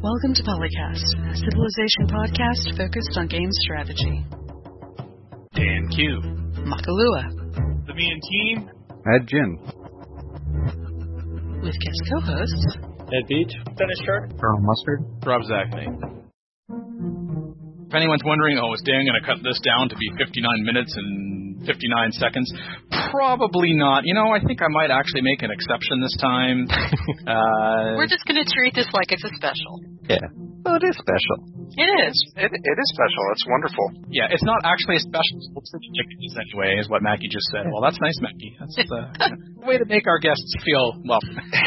Welcome to Polycast, a civilization podcast focused on game strategy. Dan Q. Makalua. The Me and Team. Ed Jin. With guest co-hosts Ed Beach. Dennis Shark. Colonel Mustard. Rob Zachney. If anyone's wondering, is Dan going to cut this down to be 59 minutes and 59 seconds? Probably not. I think I might actually make an exception this time. We're just going to treat this like it's a special. Yeah. Oh, it is special. It is. It is special. It's wonderful. Yeah, it's not actually a special. It's anyway, is what Mackie just said. Well, that's nice, Mackie. That's a way to make our guests feel, well.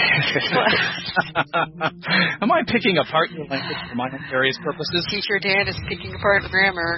Am I picking apart your language for my various purposes? Teacher Dan is picking apart grammar.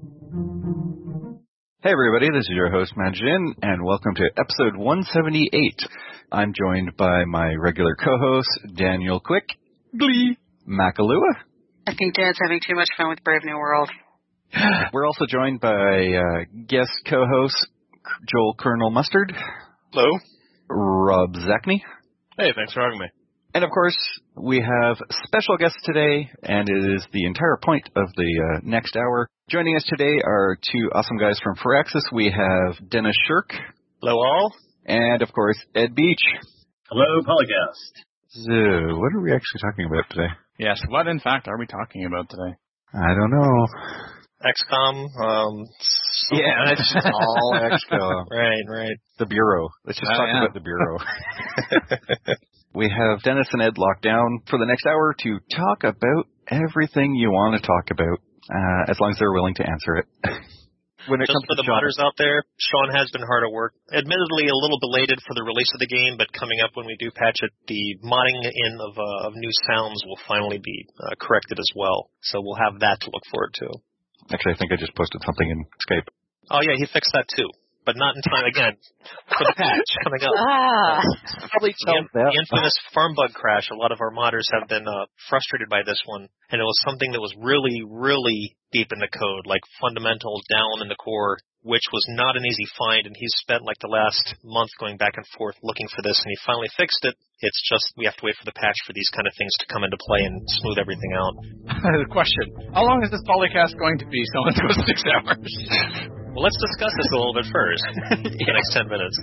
Hey, everybody. This is your host, Majin, and welcome to episode 178. I'm joined by my regular co-host, Daniel Quick. Glee. Makalua. I think Dad's having too much fun with Brave New World. We're also joined by guest co-host, Joel Colonel Mustard. Hello. Rob Zachney. Hey, thanks for having me. And, of course, we have special guests today, and it is the entire point of the next hour. Joining us today are two awesome guys from Firaxis. We have Dennis Shirk. Hello, all. And, of course, Ed Beach. Hello, Polycast. So, what are we actually talking about today? Yes, what, in fact, are we talking about today? I don't know. XCOM. Yeah, it's all XCOM. Right. The Bureau. Let's just talk about the Bureau. We have Dennis and Ed locked down for the next hour to talk about everything you want to talk about, as long as they're willing to answer it. When it Just comes for the modders out there, Sean has been hard at work. Admittedly, a little belated for the release of the game, but coming up when we do patch it, the modding in of new sounds will finally be corrected as well. So we'll have that to look forward to. Actually, I think I just posted something in Skype. Oh, yeah, he fixed that too. But not in time, again, for the patch coming up. The infamous farm bug crash. A lot of our modders have been frustrated by this one, and it was something that was really, really deep in the code, like fundamentals down in the core, which was not an easy find, and he's spent like the last month going back and forth looking for this, and he finally fixed it. It's just we have to wait for the patch for these kind of things to come into play and smooth everything out. The question, how long is this Polycast going to be? Someone goes 6 hours. Well, let's discuss this a little bit first. The next 10 minutes.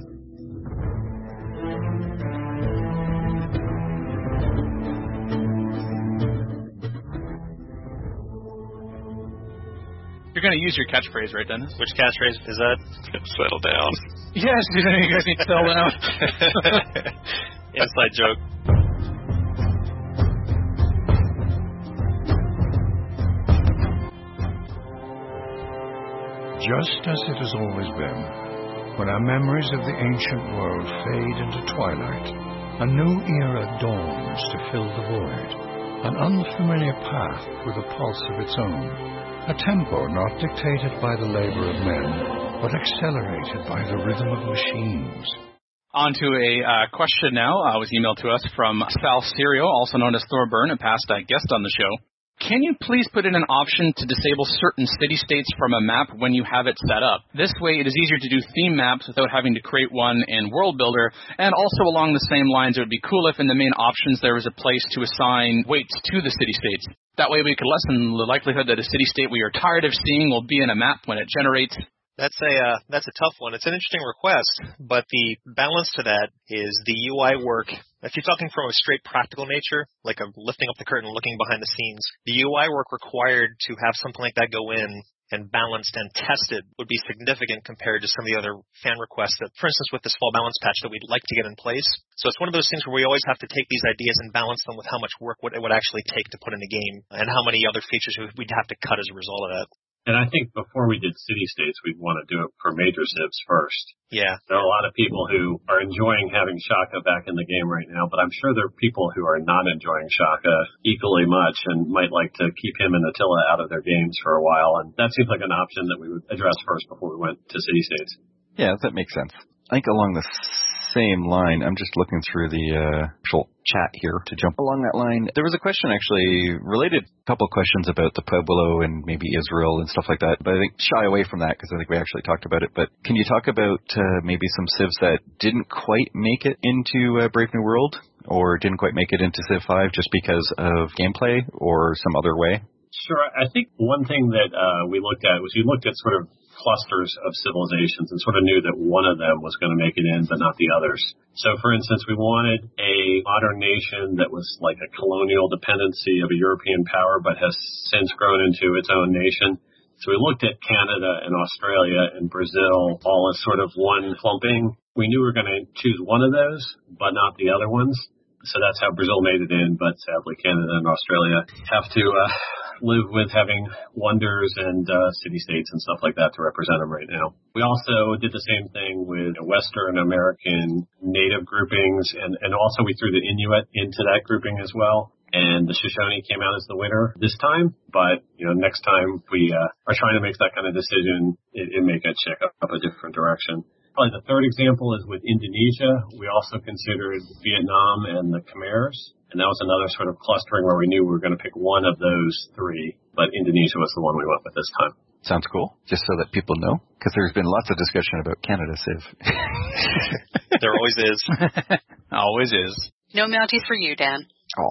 You're going to use your catchphrase, right, Dennis? Which catchphrase is that? Settle down. Yes, you guys need to settle down. Inside joke. Just as it has always been, when our memories of the ancient world fade into twilight, a new era dawns to fill the void, an unfamiliar path with a pulse of its own, a tempo not dictated by the labor of men, but accelerated by the rhythm of machines. On to a question now. Was emailed to us from Sal Serio, also known as Thorburn, a past guest on the show. Can you please put in an option to disable certain city-states from a map when you have it set up? This way it is easier to do theme maps without having to create one in World Builder, and also along the same lines, it would be cool if in the main options there was a place to assign weights to the city-states. That way we could lessen the likelihood that a city-state we are tired of seeing will be in a map when it generates. That's a tough one. It's an interesting request, but the balance to that is the UI work. If you're talking from a straight practical nature, like a lifting up the curtain and looking behind the scenes, the UI work required to have something like that go in and balanced and tested would be significant compared to some of the other fan requests that, for instance, with this fall balance patch that we'd like to get in place. So it's one of those things where we always have to take these ideas and balance them with how much work it would actually take to put in the game and how many other features we'd have to cut as a result of that. And I think before we did city-states, we'd want to do it for major civs first. Yeah. There are a lot of people who are enjoying having Shaka back in the game right now, but I'm sure there are people who are not enjoying Shaka equally much and might like to keep him and Attila out of their games for a while. And that seems like an option that we would address first before we went to city-states. Yeah, that makes sense. I think along the same line, I'm just looking through the actual chat here to jump along that line. There was a question actually related, a couple of questions about the Pueblo and maybe Israel and stuff like that, but I think shy away from that because I think we actually talked about it. But can you talk about maybe some civs that didn't quite make it into Brave New World? or didn't quite make it into Civ 5 just because of gameplay or some other way? Sure. I think one thing that we looked at was you looked at sort of clusters of civilizations and sort of knew that one of them was going to make it in, but not the others. So, for instance, we wanted a modern nation that was like a colonial dependency of a European power, but has since grown into its own nation. So we looked at Canada and Australia and Brazil all as sort of one clumping. We knew we were going to choose one of those, but not the other ones. So that's how Brazil made it in, but sadly Canada and Australia have to live with having wonders and city-states and stuff like that to represent them right now. We also did the same thing with Western American native groupings, and also we threw the Inuit into that grouping as well. And the Shoshone came out as the winner this time, but next time we are trying to make that kind of decision, it may get checked up a different direction. Probably the third example is with Indonesia. We also considered Vietnam and the Khmers, and that was another sort of clustering where we knew we were going to pick one of those three, but Indonesia was the one we went with this time. Sounds cool, just so that people know, because there's been lots of discussion about Canada Civ. There always is. Always is. No Mounties for you, Dan.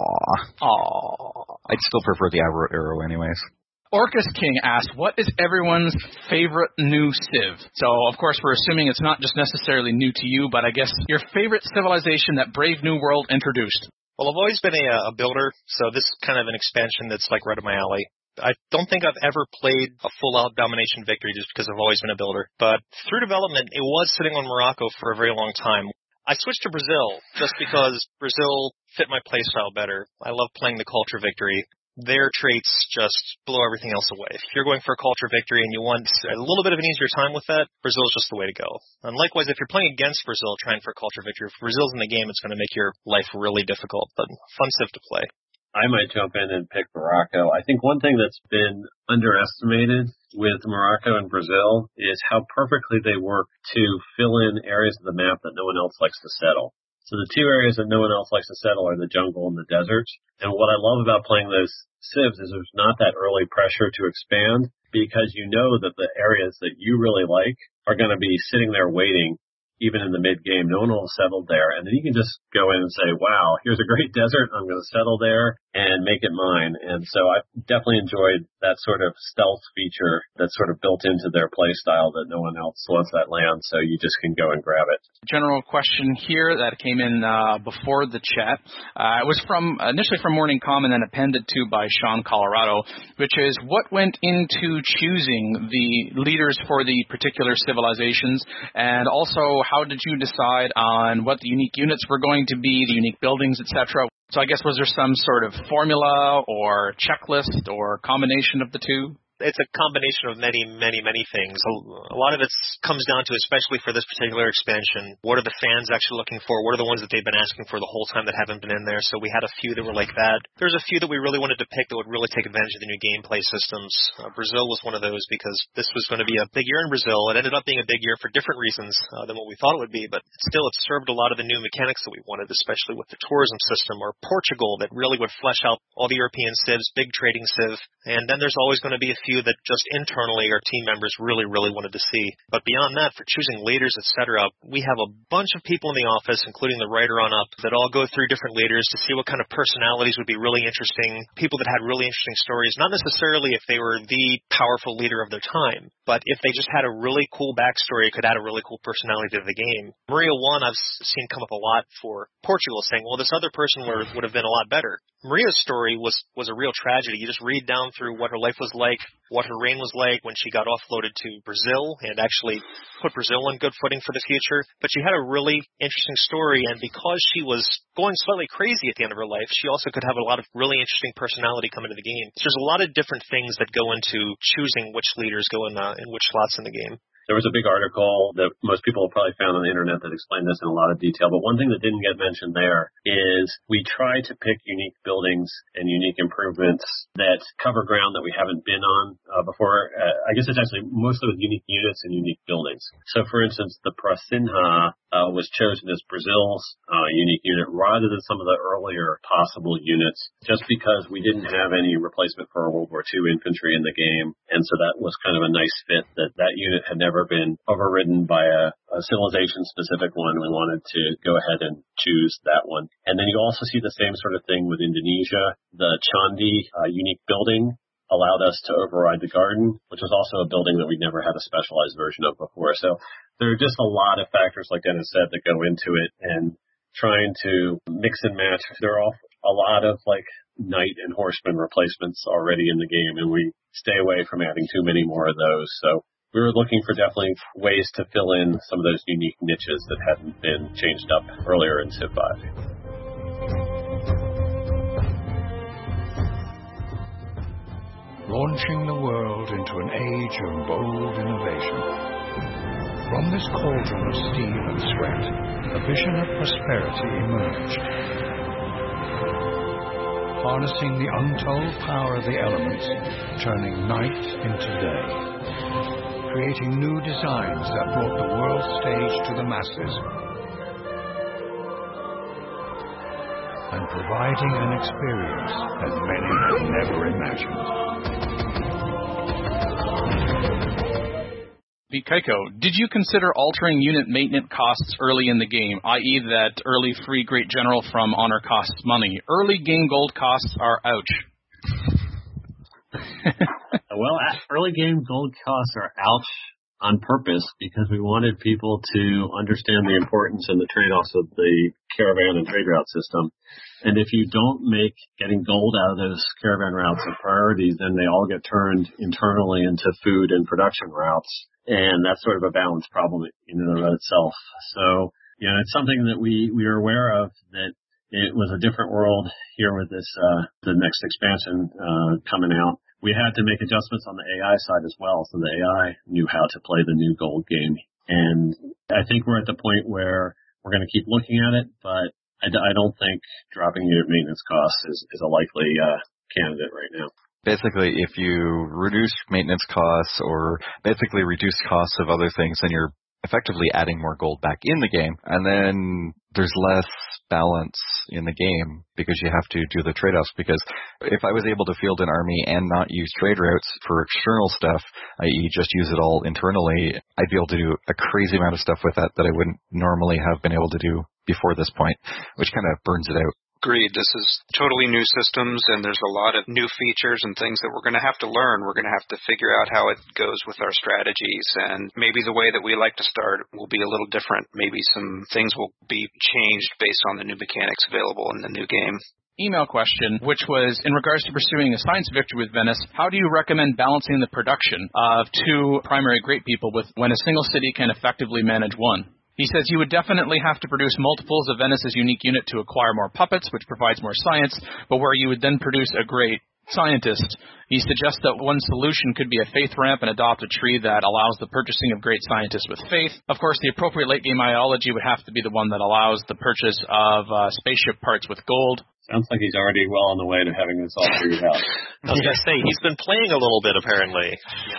Aww. I'd still prefer the arrow anyways. Orcus King asked, what is everyone's favorite new Civ? So, of course, we're assuming it's not just necessarily new to you, but I guess your favorite civilization that Brave New World introduced. Well, I've always been a builder, so this is kind of an expansion that's like right up my alley. I don't think I've ever played a full-out domination victory just because I've always been a builder. But through development, it was sitting on Morocco for a very long time. I switched to Brazil just because Brazil fit my playstyle better. I love playing the culture victory. Their traits just blow everything else away. If you're going for a culture victory and you want a little bit of an easier time with that, Brazil is just the way to go. And likewise, if you're playing against Brazil trying for a culture victory, if Brazil's in the game, it's going to make your life really difficult, but fun Civ to play. I might jump in and pick Morocco. I think one thing that's been underestimated with Morocco and Brazil is how perfectly they work to fill in areas of the map that no one else likes to settle. So the two areas that no one else likes to settle are the jungle and the deserts. And what I love about playing those Civs is there's not that early pressure to expand because you know that the areas that you really like are going to be sitting there waiting even in the mid-game. No one will have settled there. And then you can just go in and say, wow, here's a great desert. I'm going to settle there and make it mine. And so I definitely enjoyed that sort of stealth feature that's sort of built into their play style that no one else wants that land, so you just can go and grab it. General question here that came in before the chat. It was initially from Morning Com and then appended to by Sean Colorado, which is what went into choosing the leaders for the particular civilizations, and also how did you decide on what the unique units were going to be, the unique buildings, etc.? So I guess was there some sort of formula or checklist or combination of the two? It's a combination of many, many, many things. A lot of it comes down to, especially for this particular expansion, what are the fans actually looking for? What are the ones that they've been asking for the whole time that haven't been in there? So we had a few that were like that. There's a few that we really wanted to pick that would really take advantage of the new gameplay systems. Brazil was one of those because this was going to be a big year in Brazil. It ended up being a big year for different reasons than what we thought it would be, but still it served a lot of the new mechanics that we wanted, especially with the tourism system, or Portugal that really would flesh out all the European civs, big trading civ. And then there's always going to be a few that just internally our team members really, really wanted to see. But beyond that, for choosing leaders, etc., we have a bunch of people in the office, including the writer on up, that all go through different leaders to see what kind of personalities would be really interesting, people that had really interesting stories, not necessarily if they were the powerful leader of their time, but if they just had a really cool backstory, it could add a really cool personality to the game. Maria 1 I've seen come up a lot for Portugal, saying, well, this other person would have been a lot better. Maria's story was a real tragedy. You just read down through what her life was like, what her reign was like when she got offloaded to Brazil and actually put Brazil on good footing for the future. But she had a really interesting story, and because she was going slightly crazy at the end of her life, she also could have a lot of really interesting personality come into the game. So there's a lot of different things that go into choosing which leaders go in which slots in the game. There was a big article that most people have probably found on the internet that explained this in a lot of detail, but one thing that didn't get mentioned there is we try to pick unique buildings and unique improvements that cover ground that we haven't been on before. I guess it's actually mostly with unique units and unique buildings. So, for instance, the Prasinha was chosen as Brazil's unique unit rather than some of the earlier possible units, just because we didn't have any replacement for World War II infantry in the game, and so that was kind of a nice fit that unit had never never been overridden by a civilization-specific one. We wanted to go ahead and choose that one. And then you also see the same sort of thing with Indonesia. The Candi unique building allowed us to override the garden, which was also a building that we'd never had a specialized version of before. So there are just a lot of factors, like Dennis said, that go into it, and trying to mix and match. There are a lot of like knight and horseman replacements already in the game, and we stay away from adding too many more of those. So we were looking for definitely ways to fill in some of those unique niches that hadn't been changed up earlier in Civ 5. Launching the world into an age of bold innovation. From this cauldron of steel and sweat, a vision of prosperity emerged. Harnessing the untold power of the elements, turning night into day. Creating new designs that brought the world stage to the masses. And providing an experience that many had never imagined. Kaiko, did you consider altering unit maintenance costs early in the game, i.e. that early free Great General from Honor costs money? Early game gold costs are ouch. Well, early game gold costs are ouch on purpose because we wanted people to understand the importance and the trade-offs of the caravan and trade route system. And if you don't make getting gold out of those caravan routes a priority, then they all get turned internally into food and production routes. And that's sort of a balance problem in and of itself. So, it's something that we are aware of, that it was a different world here with this, the next expansion, coming out. We had to make adjustments on the AI side as well, so the AI knew how to play the new gold game. And I think we're at the point where we're going to keep looking at it, but I don't think dropping unit maintenance costs is a likely candidate right now. Basically, if you reduce maintenance costs or basically reduce costs of other things, then you're effectively adding more gold back in the game. And then there's less balance in the game because you have to do the trade-offs. Because if I was able to field an army and not use trade routes for external stuff, i.e. just use it all internally, I'd be able to do a crazy amount of stuff with that I wouldn't normally have been able to do before this point, which kind of burns it out. Agreed. This is totally new systems, and there's a lot of new features and things that we're going to have to learn. We're going to have to figure out how it goes with our strategies, and maybe the way that we like to start will be a little different. Maybe some things will be changed based on the new mechanics available in the new game. Email question, which was, in regards to pursuing a science victory with Venice, how do you recommend balancing the production of two primary great people when a single city can effectively manage one? He says you would definitely have to produce multiples of Venice's unique unit to acquire more puppets, which provides more science, but where you would then produce a great scientist. He suggests that one solution could be a faith ramp and adopt a tree that allows the purchasing of great scientists with faith. Of course, the appropriate late-game ideology would have to be the one that allows the purchase of spaceship parts with gold. Sounds like he's already well on the way to having this all figured out. I was going to say, he's been playing a little bit, apparently.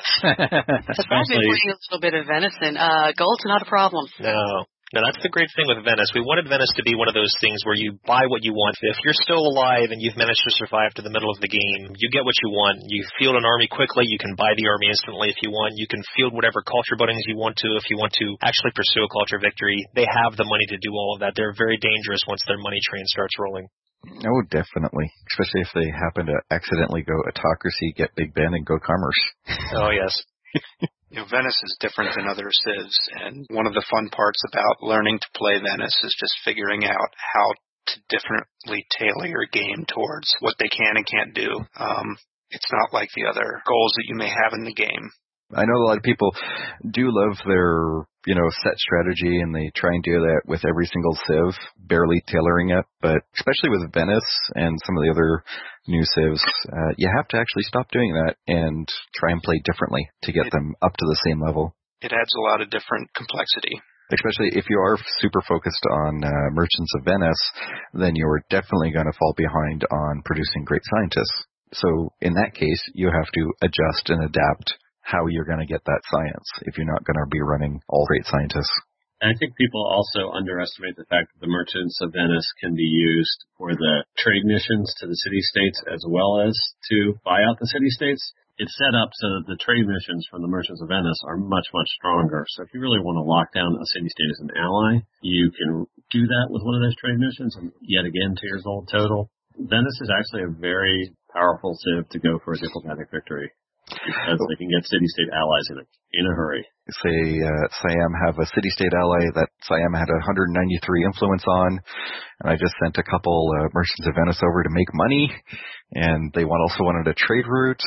I've been playing a little bit of venison. Gold's not a problem. No, that's the great thing with Venice. We wanted Venice to be one of those things where you buy what you want. If you're still alive and you've managed to survive to the middle of the game, you get what you want. You field an army quickly. You can buy the army instantly if you want. You can field whatever culture buttons you want to if you want to actually pursue a culture victory. They have the money to do all of that. They're very dangerous once their money train starts rolling. Oh, definitely. Especially if they happen to accidentally go autocracy, get Big Ben, and go commerce. Oh, yes. Venice is different than other civs, and one of the fun parts about learning to play Venice is just figuring out how to differently tailor your game towards what they can and can't do. It's not like the other goals that you may have in the game. I know a lot of people do love their, set strategy, and they try and do that with every single civ, barely tailoring it. But especially with Venice and some of the other new civs, you have to actually stop doing that and try and play differently to get them up to the same level. It adds a lot of different complexity. Especially if you are super focused on Merchants of Venice, then you're definitely going to fall behind on producing great scientists. So in that case, you have to adjust and adapt how you're going to get that science if you're not going to be running all great scientists. And I think people also underestimate the fact that the Merchants of Venice can be used for the trade missions to the city-states as well as to buy out the city-states. it's set up so that the trade missions from the Merchants of Venice are much, much stronger. So if you really want to lock down a city-state as an ally, you can do that with one of those trade missions. And yet again, 2 years old total. Venice is actually a very powerful civ to go for a diplomatic victory because they can get city-state allies in a hurry. Say Siam have a city-state ally that Siam had 193 influence on, and I just sent a couple Merchants of Venice over to make money, and they also wanted a trade route.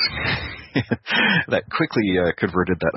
That quickly converted that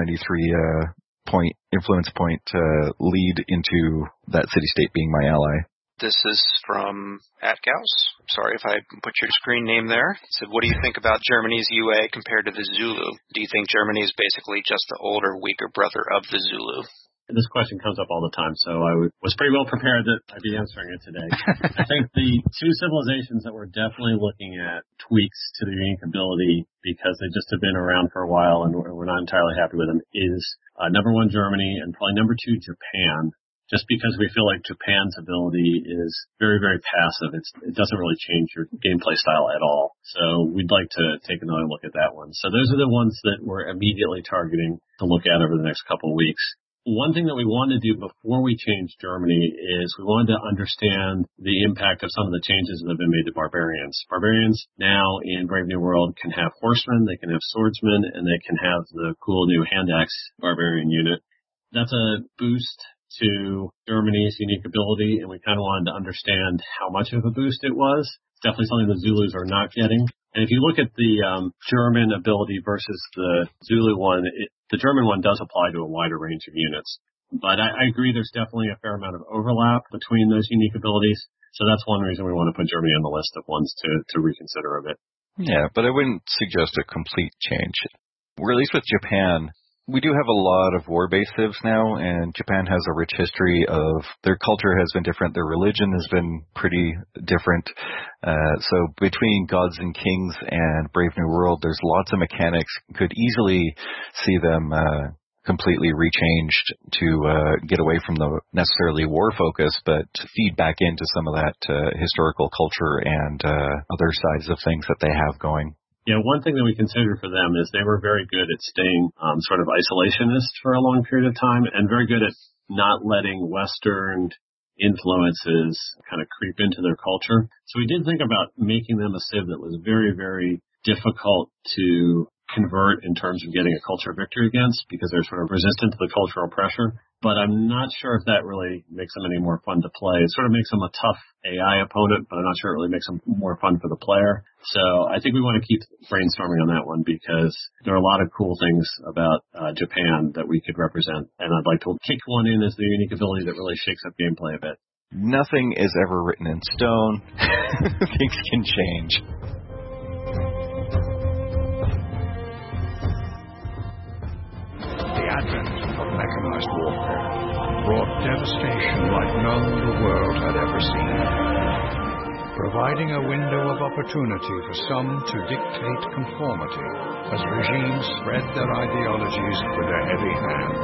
193 influence point lead into that city-state being my ally. This is from @Gauss. Sorry if I put your screen name there. It said, what do you think about Germany's UA compared to the Zulu? Do you think Germany is basically just the older, weaker brother of the Zulu? This question comes up all the time, so I was pretty well prepared that I'd be answering it today. I think the two civilizations that we're definitely looking at tweaks to the unique ability because they just have been around for a while and we're not entirely happy with them is number one, Germany, and probably number two, Japan. Just because we feel like Japan's ability is very, very passive. It doesn't really change your gameplay style at all. So we'd like to take another look at that one. So those are the ones that we're immediately targeting to look at over the next couple of weeks. One thing that we wanted to do before we changed Germany is we wanted to understand the impact of some of the changes that have been made to barbarians. Barbarians now in Brave New World can have horsemen, they can have swordsmen, and they can have the cool new hand axe barbarian unit. That's a boost to Germany's unique ability, and we kind of wanted to understand how much of a boost it was. It's definitely something the Zulus are not getting. And if you look at the German ability versus the Zulu one, the German one does apply to a wider range of units. But I agree there's definitely a fair amount of overlap between those unique abilities. So that's one reason we want to put Germany on the list of ones to reconsider a bit. Yeah, but I wouldn't suggest a complete change. Or at least with Japan, we do have a lot of war-based civs now, and Japan has a rich history of their culture has been different, their religion has been pretty different. So between Gods and Kings and Brave New World, there's lots of mechanics. Could easily see them completely rechanged to get away from the necessarily war focus, but feed back into some of that historical culture and other sides of things that they have going. Yeah, one thing that we considered for them is they were very good at staying sort of isolationist for a long period of time and very good at not letting Western influences kind of creep into their culture. So we did think about making them a civ that was very, very difficult to convert in terms of getting a culture victory against because they're sort of resistant to the cultural pressure. But I'm not sure if that really makes them any more fun to play. It sort of makes them a tough AI opponent, but I'm not sure it really makes them more fun for the player. So I think we want to keep brainstorming on that one because there are a lot of cool things about Japan that we could represent. And I'd like to kick one in as the unique ability that really shakes up gameplay a bit. Nothing is ever written in stone. Things can change. The advent of mechanized warfare brought devastation like none the world had ever seen, providing a window of opportunity for some to dictate conformity as regimes spread their ideologies with a heavy hand,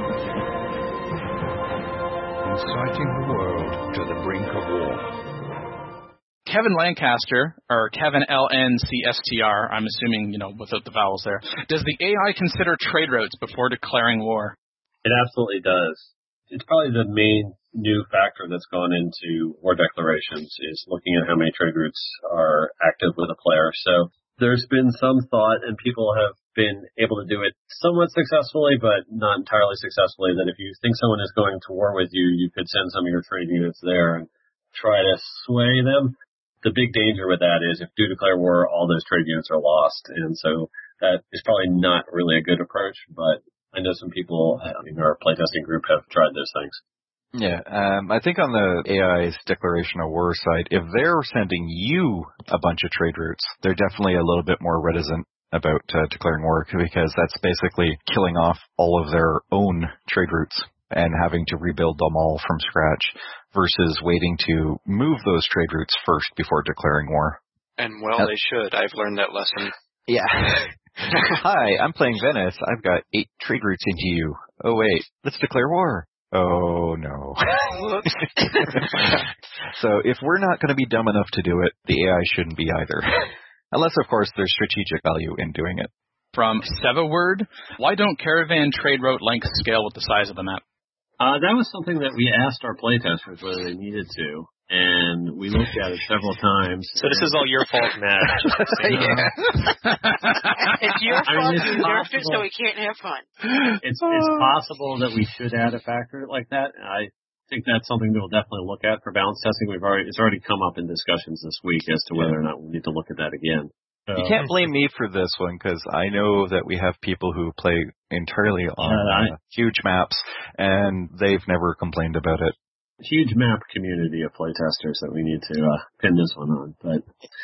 inciting the world to the brink of war. Kevin Lancaster, or Kevin LNCSTR, I'm assuming, without the vowels there. Does the AI consider trade routes before declaring war? It absolutely does. It's probably the main new factor that's gone into war declarations is looking at how many trade routes are active with a player. So there's been some thought, and people have been able to do it somewhat successfully, but not entirely successfully, that if you think someone is going to war with you, you could send some of your trade units there and try to sway them. The big danger with that is if you do declare war, all those trade units are lost. And so that is probably not really a good approach, but I know some people in our playtesting group have tried those things. Yeah, I think on the AI's declaration of war side, if they're sending you a bunch of trade routes, they're definitely a little bit more reticent about declaring war because that's basically killing off all of their own trade routes and having to rebuild them all from scratch versus waiting to move those trade routes first before declaring war. And they should. I've learned that lesson. Yeah. Hi, I'm playing Venice. I've got 8 trade routes into you. Oh, wait, let's declare war. Oh, no. So if we're not going to be dumb enough to do it, the AI shouldn't be either. Unless, of course, there's strategic value in doing it. From Sevaword, why don't caravan trade route lengths scale with the size of the map? That was something that we asked our playtesters whether they needed to, and we looked at it several times. So this is all your fault, Matt. It's your fault you nerfed it so we can't have fun. It's possible that we should add a factor like that. I think that's something that we'll definitely look at for balance testing. It's already come up in discussions this week as to whether or not we need to look at that again. You can't blame me for this one because I know that we have people who play entirely on huge maps, and they've never complained about it. Huge map community of playtesters that we need to pin this one on. But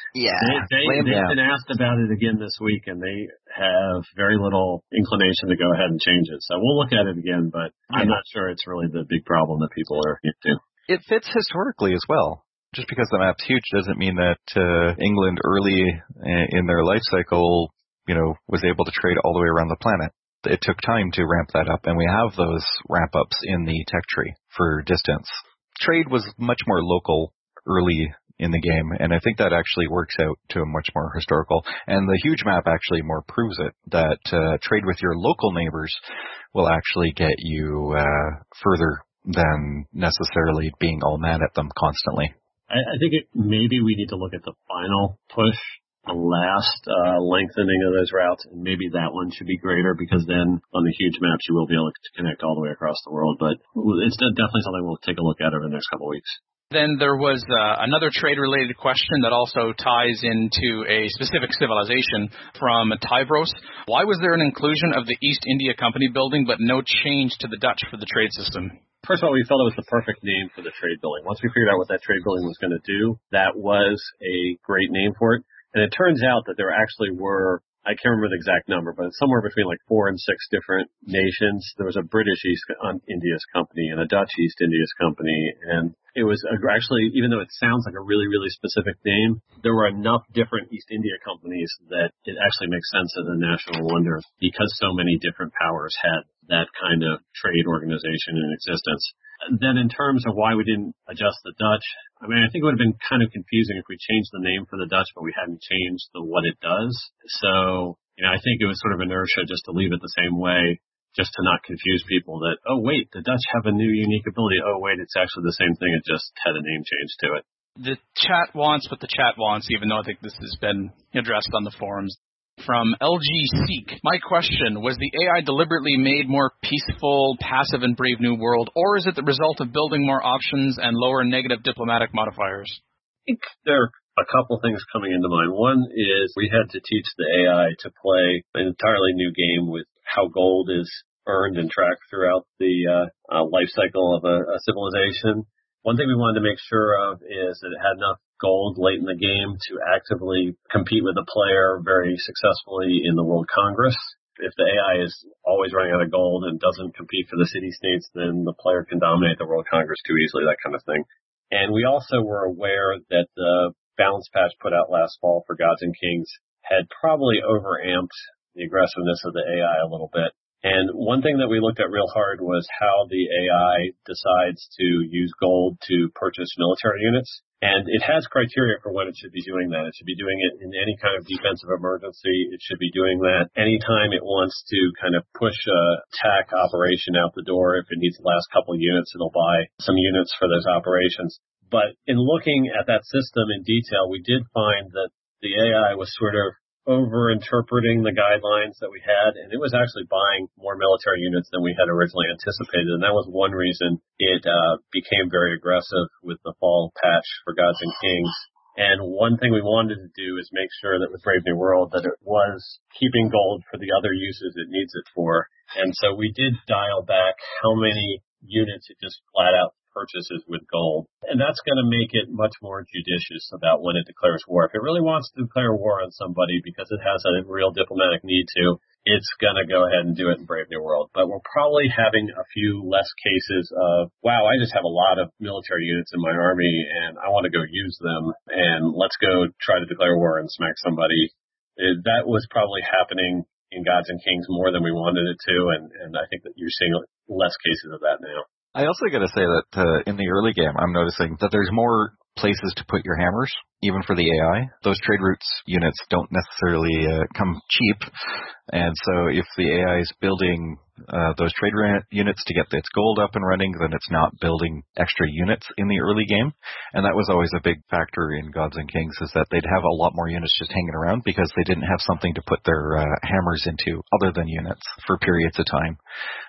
they've been asked about it again this week, and they have very little inclination to go ahead and change it. So we'll look at it again, but I'm not sure it's really the big problem that people are into. It fits historically as well. Just because the map's huge doesn't mean that England early in their life cycle, was able to trade all the way around the planet. It took time to ramp that up, and we have those ramp-ups in the tech tree for distance. Trade was much more local early in the game, and I think that actually works out to a much more historical. And the huge map actually more proves it, that trade with your local neighbors will actually get you further than necessarily being all mad at them constantly. I think maybe we need to look at the final push, the last lengthening of those routes, and maybe that one should be greater because then on the huge maps you will be able to connect all the way across the world. But it's definitely something we'll take a look at over the next couple of weeks. Then there was another trade-related question that also ties into a specific civilization from Tyvros. Why was there an inclusion of the East India Company building but no change to the Dutch for the trade system? First of all, we felt it was the perfect name for the trade building. Once we figured out what that trade building was going to do, that was a great name for it. And it turns out that there actually were, I can't remember the exact number, but somewhere between like 4 and 6 different nations. There was a British East India's Company and a Dutch East India's Company. And it was actually, even though it sounds like a really, really specific name, there were enough different East India companies that it actually makes sense as a national wonder because so many different powers had that kind of trade organization in existence. Then in terms of why we didn't adjust the Dutch, I think it would have been kind of confusing if we changed the name for the Dutch, but we hadn't changed what it does. So, I think it was sort of inertia just to leave it the same way, just to not confuse people that, oh, wait, the Dutch have a new unique ability. Oh, wait, it's actually the same thing. It just had a name change to it. The chat wants what the chat wants, even though I think this has been addressed on the forums. From LG Seek, my question, was the AI deliberately made more peaceful, passive, and brave new world, or is it the result of building more options and lower negative diplomatic modifiers? I think there are a couple things coming into mind. One is we had to teach the AI to play an entirely new game with how gold is earned and tracked throughout the life cycle of a civilization. One thing we wanted to make sure of is that it had enough gold late in the game to actively compete with the player very successfully in the World Congress. If the AI is always running out of gold and doesn't compete for the city-states, then the player can dominate the World Congress too easily, that kind of thing. And we also were aware that the balance patch put out last fall for Gods and Kings had probably overamped the aggressiveness of the AI a little bit. And one thing that we looked at real hard was how the AI decides to use gold to purchase military units. And it has criteria for when it should be doing that. It should be doing it in any kind of defensive emergency. It should be doing that anytime it wants to kind of push a attack operation out the door. If it needs the last couple of units, it'll buy some units for those operations. But in looking at that system in detail, we did find that the AI was sort of over-interpreting the guidelines that we had, and it was actually buying more military units than we had originally anticipated, and that was one reason it became very aggressive with the fall patch for Gods and Kings. And one thing we wanted to do is make sure that with Brave New World that it was keeping gold for the other uses it needs it for. And so we did dial back how many units it just flat out purchases with gold. And that's going to make it much more judicious about when it declares war. If it really wants to declare war on somebody because it has a real diplomatic need to, it's going to go ahead and do it in Brave New World. But we're probably having a few less cases of, wow, I just have a lot of military units in my army and I want to go use them and let's go try to declare war and smack somebody. That was probably happening in Gods and Kings more than we wanted it to, and I think that you're seeing less cases of that now. I also got to say that in the early game, I'm noticing that there's more places to put your hammers, even for the AI. Those trade routes units don't necessarily come cheap. And so if the AI is building those trade units to get its gold up and running, then it's not building extra units in the early game. And that was always a big factor in Gods and Kings, is that they'd have a lot more units just hanging around because they didn't have something to put their hammers into other than units for periods of time.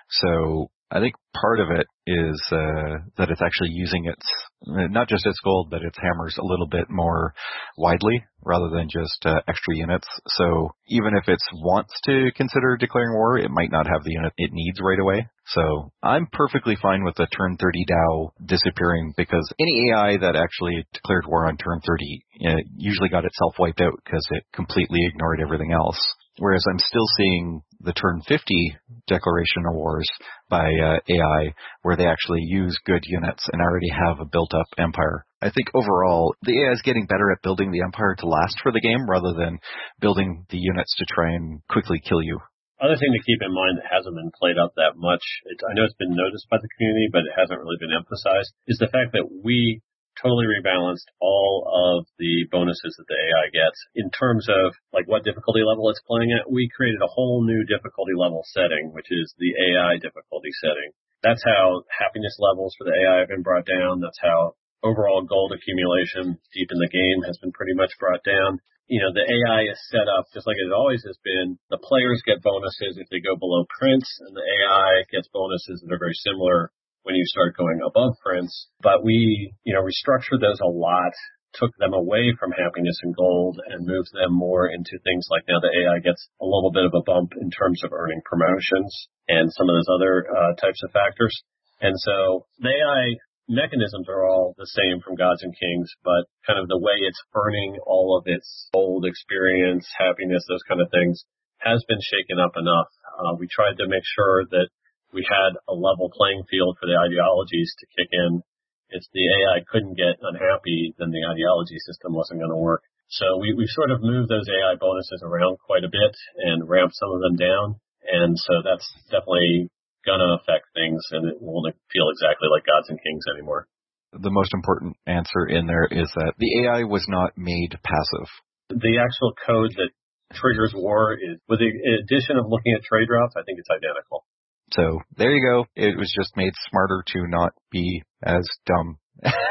So I think part of it is that it's actually using its, not just its gold, but its hammers a little bit more widely rather than just extra units. So even if it wants to consider declaring war, it might not have the unit it needs right away. So I'm perfectly fine with the turn 30 Dow disappearing, because any AI that actually declared war on turn 30 usually got itself wiped out because it completely ignored everything else. Whereas I'm still seeing the turn 50 declaration of wars by AI, where they actually use good units and already have a built-up empire. I think overall, the AI is getting better at building the empire to last for the game rather than building the units to try and quickly kill you. Other thing to keep in mind that hasn't been played up that much, I know it's been noticed by the community, but it hasn't really been emphasized, is the fact that we totally rebalanced all of the bonuses that the AI gets in terms of like what difficulty level it's playing at. We created a whole new difficulty level setting, which is the AI difficulty setting. That's how happiness levels for the AI have been brought down. That's how overall gold accumulation deep in the game has been pretty much brought down. You know, the AI is set up just like it always has been. The players get bonuses if they go below Prince, and the AI gets bonuses that are very similar when you start going above Prince. But we, restructured those a lot, took them away from happiness and gold and moved them more into things like now the AI gets a little bit of a bump in terms of earning promotions and some of those other types of factors. And so the AI mechanisms are all the same from Gods and Kings, but kind of the way it's earning all of its gold experience, happiness, those kind of things has been shaken up enough. We tried to make sure that we had a level playing field for the ideologies to kick in. If the AI couldn't get unhappy, then the ideology system wasn't going to work. So we sort of moved those AI bonuses around quite a bit and ramped some of them down. And so that's definitely going to affect things, and it won't feel exactly like Gods and Kings anymore. The most important answer in there is that the AI was not made passive. The actual code that triggers war is, with the addition of looking at trade routes, I think it's identical. So there you go. It was just made smarter to not be as dumb.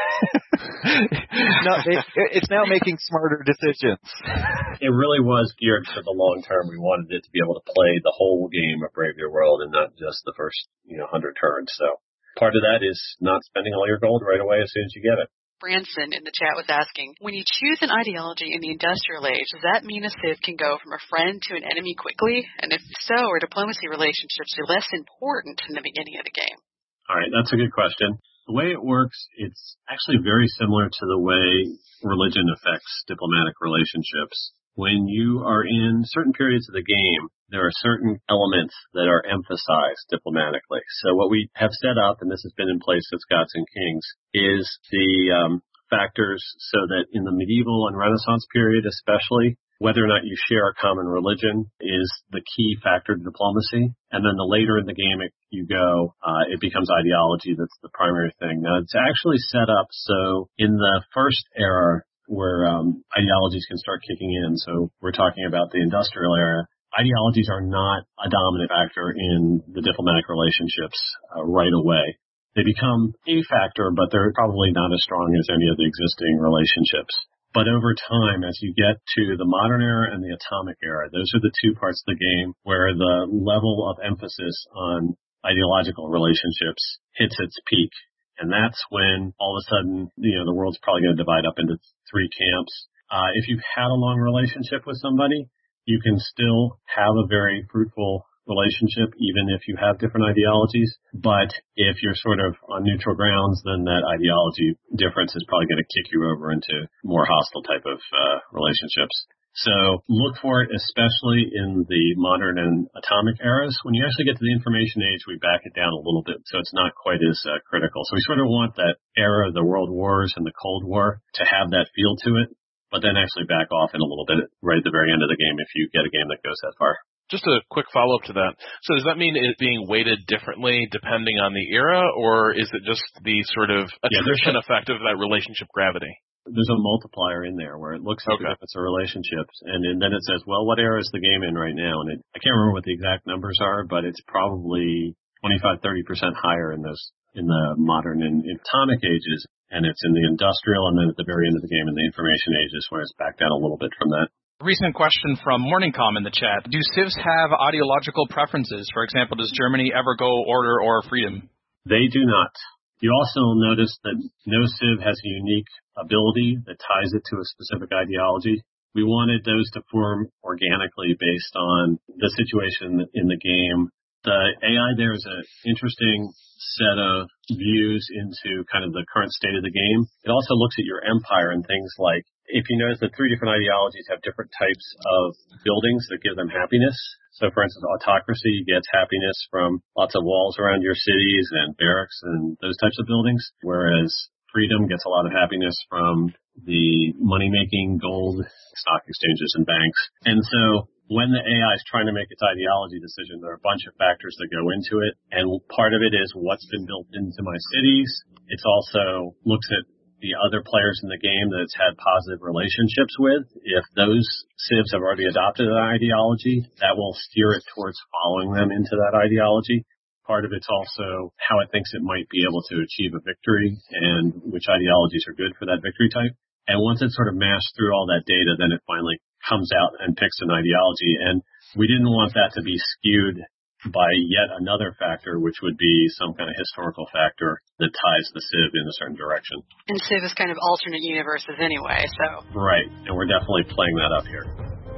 It's now making smarter decisions. It really was geared for the long term. We wanted it to be able to play the whole game of Brave New World and not just the first 100 turns. So part of that is not spending all your gold right away as soon as you get it. Branson in the chat was asking, when you choose an ideology in the Industrial Age, does that mean a Civ can go from a friend to an enemy quickly? And if so, are diplomacy relationships less important in the beginning of the game? All right, that's a good question. The way it works, it's actually very similar to the way religion affects diplomatic relationships. When you are in certain periods of the game, there are certain elements that are emphasized diplomatically. So what we have set up, and this has been in place since Gods and Kings, is the factors so that in the medieval and Renaissance period especially, whether or not you share a common religion is the key factor to diplomacy. And then the later in the game you go, it becomes ideology that's the primary thing. Now, it's actually set up so in the first era where ideologies can start kicking in, so we're talking about the industrial era, ideologies are not a dominant factor in the diplomatic relationships right away. They become a factor, but they're probably not as strong as any of the existing relationships. But over time, as you get to the modern era and the atomic era, those are the two parts of the game where the level of emphasis on ideological relationships hits its peak. And that's when all of a sudden, the world's probably going to divide up into three camps. If you've had a long relationship with somebody, you can still have a very fruitful relationship, even if you have different ideologies. But if you're sort of on neutral grounds, then that ideology difference is probably going to kick you over into more hostile type of relationships. So look for it, especially in the modern and atomic eras. When you actually get to the information age, we back it down a little bit, so it's not quite as critical. So we sort of want that era of the World Wars and the Cold War to have that feel to it, but then actually back off in a little bit right at the very end of the game if you get a game that goes that far. Just a quick follow-up to that. So does that mean it being weighted differently depending on the era, or is it just the sort of attrition effect of that relationship gravity? there's a multiplier in there where it looks at the difference of relationships, and then it says, well, what era is the game in right now? And I can't remember what the exact numbers are, but it's probably 25-30% higher in the modern and atomic ages, and it's in the industrial, and then at the very end of the game in the information ages where it's backed down a little bit from that. Recent question from MorningCom in the chat. Do civs have ideological preferences? For example, does Germany ever go order or freedom? They do not. You also notice that no civ has a unique ability that ties it to a specific ideology. We wanted those to form organically based on the situation in the game. The AI there is an interesting set of views into kind of the current state of the game. It also looks at your empire and things like, if you notice that 3 different ideologies have different types of buildings that give them happiness. So, for instance, autocracy gets happiness from lots of walls around your cities and barracks and those types of buildings, whereas freedom gets a lot of happiness from the money-making gold stock exchanges and banks. And so when the AI is trying to make its ideology decision, there are a bunch of factors that go into it. And part of it is what's been built into my cities. It's also looks at the other players in the game that it's had positive relationships with. If those civs have already adopted an ideology, that will steer it towards following them into that ideology. Part of it's also how it thinks it might be able to achieve a victory and which ideologies are good for that victory type. And once it's sort of mashed through all that data, then it finally comes out and picks an ideology. And we didn't want that to be skewed by yet another factor, which would be some kind of historical factor that ties the civ in a certain direction. And civ is kind of alternate universes anyway, so. Right, and we're definitely playing that up here.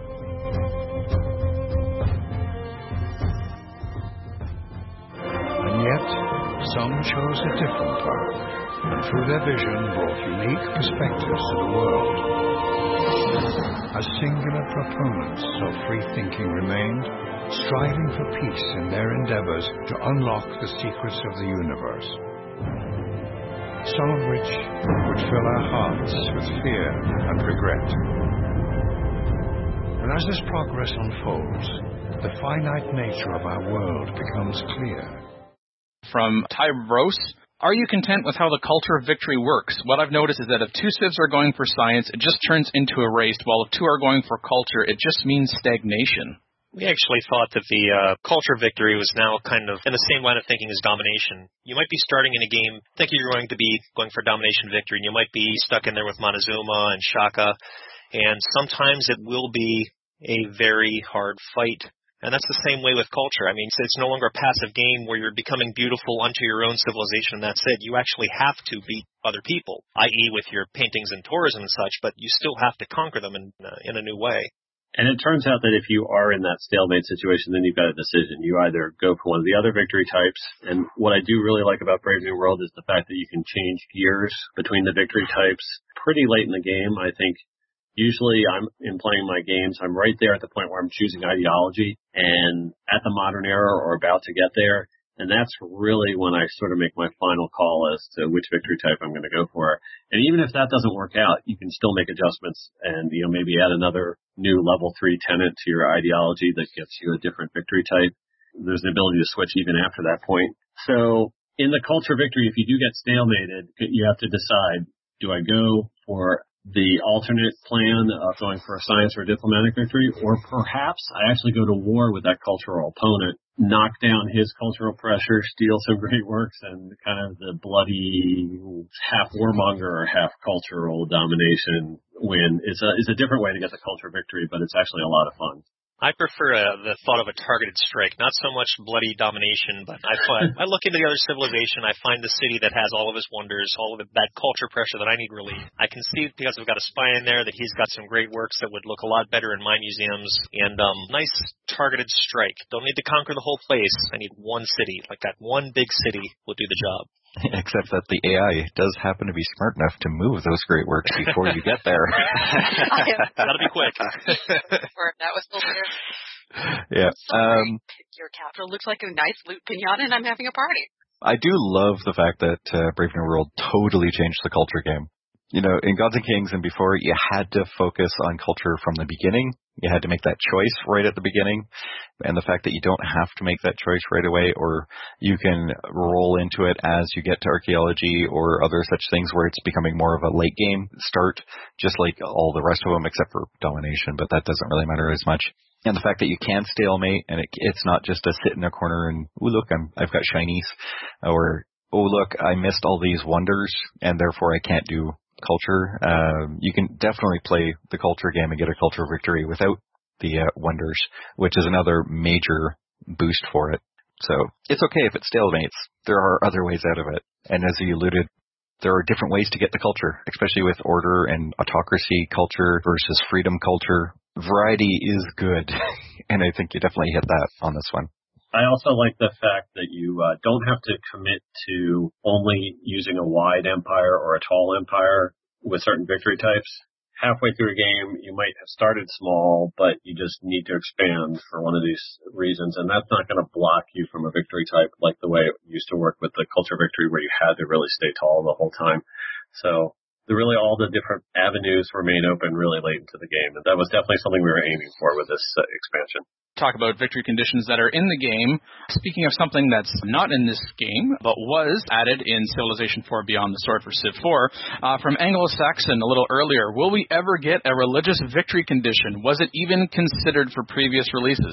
And yet, some chose a different path, and through their vision brought unique perspectives to the world. As singular proponents of free thinking remained, striving for peace in their endeavors to unlock the secrets of the universe, some of which would fill our hearts with fear and regret. And as this progress unfolds, the finite nature of our world becomes clear. From Tybros, are you content with how the culture of victory works? What I've noticed is that if 2 civs are going for science, it just turns into a race, while if 2 are going for culture, it just means stagnation. We actually thought that the culture victory was now kind of in the same line of thinking as domination. You might be starting in a game thinking you're going to be going for domination victory, and you might be stuck in there with Montezuma and Shaka, and sometimes it will be a very hard fight. And that's the same way with culture. I mean, it's no longer a passive game where you're becoming beautiful unto your own civilization and that's it. You actually have to beat other people, i.e. with your paintings and tourism and such, but you still have to conquer them in a new way. And it turns out that if you are in that stalemate situation, then you've got a decision. You either go for one of the other victory types, and what I do really like about Brave New World is the fact that you can change gears between the victory types pretty late in the game. I think usually in playing my games, I'm right there at the point where I'm choosing ideology and at the modern era or about to get there. And that's really when I sort of make my final call as to which victory type I'm going to go for. And even if that doesn't work out, you can still make adjustments and, maybe add another new level 3 tenet to your ideology that gets you a different victory type. There's the ability to switch even after that point. So in the culture victory, if you do get stalemated, you have to decide, do I go for the alternate plan of going for a science or a diplomatic victory, or perhaps I actually go to war with that cultural opponent, knock down his cultural pressure, steal some great works, and kind of the bloody half warmonger or half cultural domination win. It's a different way to get the culture victory, but it's actually a lot of fun. I prefer the thought of a targeted strike, not so much bloody domination, but I look into the other civilization, I find the city that has all of its wonders, all of that culture pressure that I need relief. I can see, because I've got a spy in there, that he's got some great works that would look a lot better in my museums, and nice targeted strike. Don't need to conquer the whole place. I need one city. Like that one big city will do the job. Except that the AI does happen to be smart enough to move those great works before you get there. Gotta be quick. Or that was still there. Yeah. Your capital looks like a nice loot pinata and I'm having a party. I do love the fact that Brave New World totally changed the culture game. In Gods and Kings and before, you had to focus on culture from the beginning. You had to make that choice right at the beginning. And the fact that you don't have to make that choice right away, or you can roll into it as you get to archaeology or other such things where it's becoming more of a late game start, just like all the rest of them except for domination, but that doesn't really matter as much. And the fact that you can stalemate, and it's not just a sit in a corner and, oh, look, I've got shinies, or, oh, look, I missed all these wonders, and therefore I can't do culture. You can definitely play the culture game and get a culture victory without the wonders, which is another major boost for it. So it's okay if it stalemates. There are other ways out of it. And as you alluded, there are different ways to get the culture, especially with order and autocracy culture versus freedom culture. Variety is good, and I think you definitely hit that on this one. I also like the fact that you don't have to commit to only using a wide empire or a tall empire with certain victory types. Halfway through a game, you might have started small, but you just need to expand for one of these reasons, and that's not going to block you from a victory type like the way it used to work with the culture victory where you had to really stay tall the whole time. So really all the different avenues remain open really late into the game, and that was definitely something we were aiming for with this expansion. Talk about victory conditions that are in the game. Speaking of something that's not in this game, but was added in Civilization 4 Beyond the Sword for Civ 4, from Anglo-Saxon a little earlier, will we ever get a religious victory condition? Was it even considered for previous releases?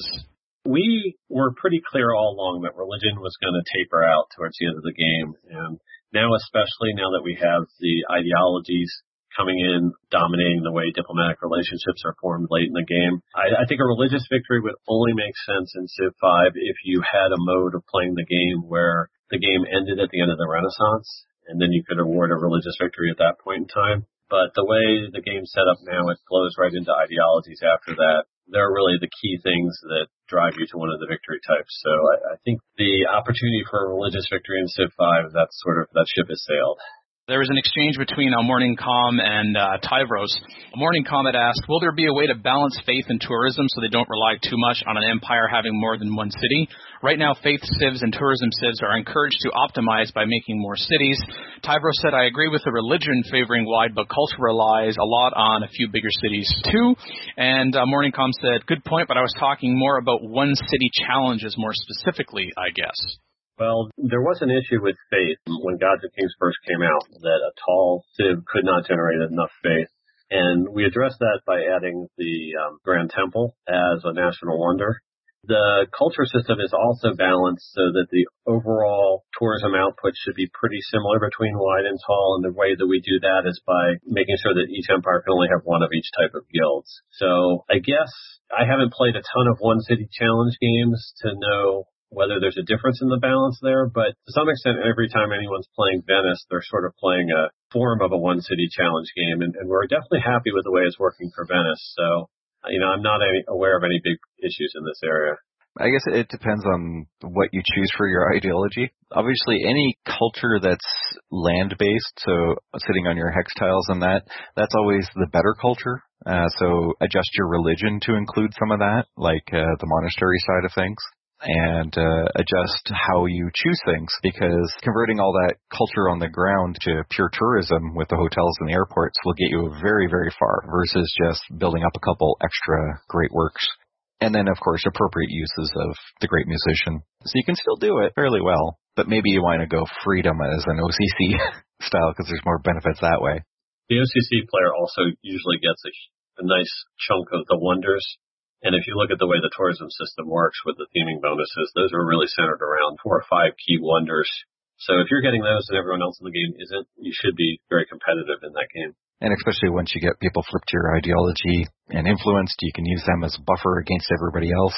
We were pretty clear all along that religion was going to taper out towards the end of the game, and now, especially now that we have the ideologies coming in, dominating the way diplomatic relationships are formed late in the game, I think a religious victory would only make sense in Civ 5 if you had a mode of playing the game where the game ended at the end of the Renaissance, and then you could award a religious victory at that point in time. But the way the game's set up now, it flows right into ideologies after that. They're really the key things that drive you to one of the victory types. So I think the opportunity for a religious victory in Civ 5, that ship has sailed. There was an exchange between Morning Com and Tyvros. Morning Com had asked, will there be a way to balance faith and tourism so they don't rely too much on an empire having more than one city? Right now, faith civs and tourism civs are encouraged to optimize by making more cities. Tyvros said, I agree with the religion favoring wide, but culture relies a lot on a few bigger cities too. And Morning Com said, good point, but I was talking more about one city challenges more specifically, I guess. Well, there was an issue with faith when Gods and Kings first came out, that a tall civ could not generate enough faith. And we addressed that by adding the Grand Temple as a national wonder. The culture system is also balanced so that the overall tourism output should be pretty similar between wide and tall, and the way that we do that is by making sure that each empire can only have one of each type of guilds. So I guess I haven't played a ton of one city challenge games to know whether there's a difference in the balance there, but to some extent, every time anyone's playing Venice, they're sort of playing a form of a one-city challenge game, and we're definitely happy with the way it's working for Venice. So, I'm not aware of any big issues in this area. I guess it depends on what you choose for your ideology. Obviously, any culture that's land-based, so sitting on your hex tiles and that's always the better culture. So adjust your religion to include some of that, like the monastery side of things. And adjust how you choose things, because converting all that culture on the ground to pure tourism with the hotels and the airports will get you very, very far versus just building up a couple extra great works. And then, of course, appropriate uses of the great musician. So you can still do it fairly well, but maybe you want to go freedom as an OCC style because there's more benefits that way. The OCC player also usually gets a nice chunk of the wonders. And if you look at the way the tourism system works with the theming bonuses, those are really centered around 4 or 5 key wonders. So if you're getting those and everyone else in the game isn't, you should be very competitive in that game. And especially once you get people flipped your ideology and influenced, you can use them as a buffer against everybody else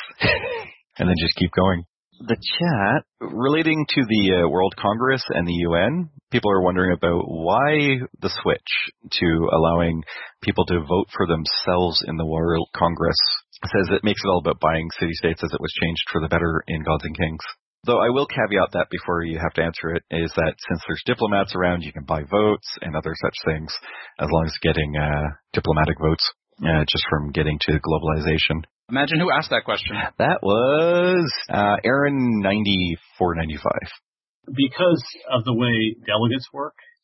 and then just keep going. The chat, relating to the World Congress and the UN, people are wondering about why the switch to allowing people to vote for themselves in the World Congress. It says it makes it all about buying city-states as it was changed for the better in Gods and Kings. Though I will caveat that before you have to answer it, is that since there's diplomats around, you can buy votes and other such things, as long as getting diplomatic votes, just from getting to globalization. Imagine who asked that question. That was Aaron 9495. Because of the way delegates work,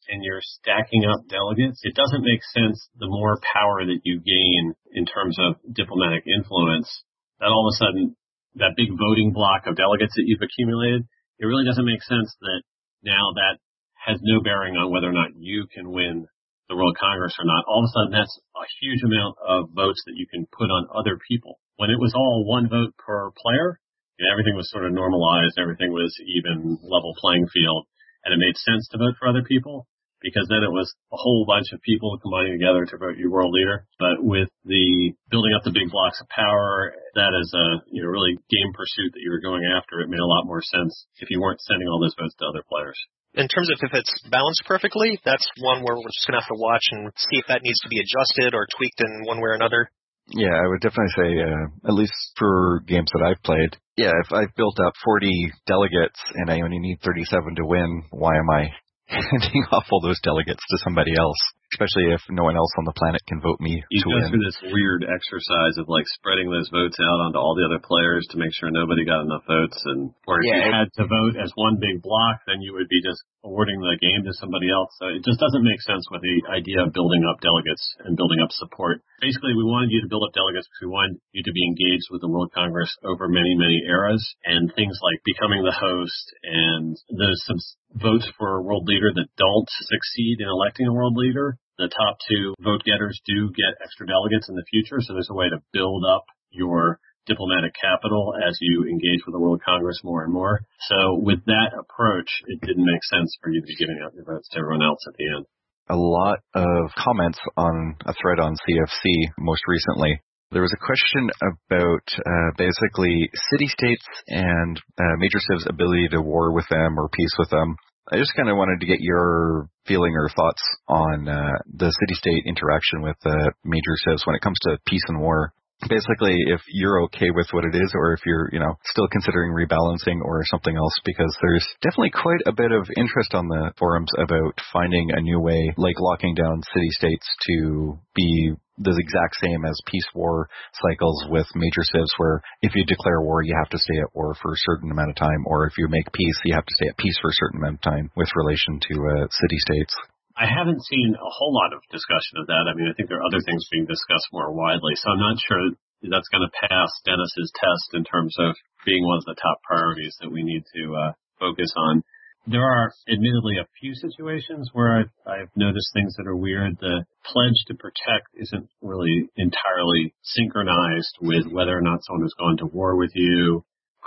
and you're stacking up delegates, it doesn't make sense the more power that you gain in terms of diplomatic influence, that all of a sudden that big voting block of delegates that you've accumulated, it really doesn't make sense that now that has no bearing on whether or not you can win the World Congress or not. All of a sudden, that's a huge amount of votes that you can put on other people. When it was all one vote per player, everything was sort of normalized, everything was even, level playing field, and it made sense to vote for other people, because then it was a whole bunch of people combining together to vote your world leader. But with the building up the big blocks of power, that is a really game pursuit that you were going after. It made a lot more sense if you weren't sending all those votes to other players. In terms of if it's balanced perfectly, that's one where we're just going to have to watch and see if that needs to be adjusted or tweaked in one way or another. Yeah, I would definitely say, at least for games that I've played, if I've built up 40 delegates and I only need 37 to win, why am I handing off all those delegates to somebody else? Especially if no one else on the planet can vote me you to go win. Through this weird exercise of spreading those votes out onto all the other players to make sure nobody got enough votes, and or if you had to vote as one big block, then you would be just awarding the game to somebody else. So it just doesn't make sense with the idea of building up delegates and building up support. Basically, we wanted you to build up delegates because we wanted you to be engaged with the World Congress over many, many eras, and things like becoming the host, and there's some votes for a world leader that don't succeed in electing a world leader. The top two vote getters do get extra delegates in the future, so there's a way to build up your diplomatic capital as you engage with the World Congress more and more. So with that approach, it didn't make sense for you to be giving out your votes to everyone else at the end. A lot of comments on a thread on CFC most recently. There was a question about basically city-states and major civs' ability to war with them or peace with them. I just kind of wanted to get your feeling or thoughts on the city-state interaction with major civs when it comes to peace and war. Basically, if you're okay with what it is, or if you're, still considering rebalancing or something else, because there's definitely quite a bit of interest on the forums about finding a new way, like locking down city-states to be the exact same as peace-war cycles with major civs, where if you declare war, you have to stay at war for a certain amount of time, or if you make peace, you have to stay at peace for a certain amount of time with relation to city-states. I haven't seen a whole lot of discussion of that. I mean, I think there are other things being discussed more widely, so I'm not sure that's going to pass Dennis's test in terms of being one of the top priorities that we need to focus on. There are admittedly a few situations where I've noticed things that are weird. The pledge to protect isn't really entirely synchronized with whether or not someone has gone to war with you.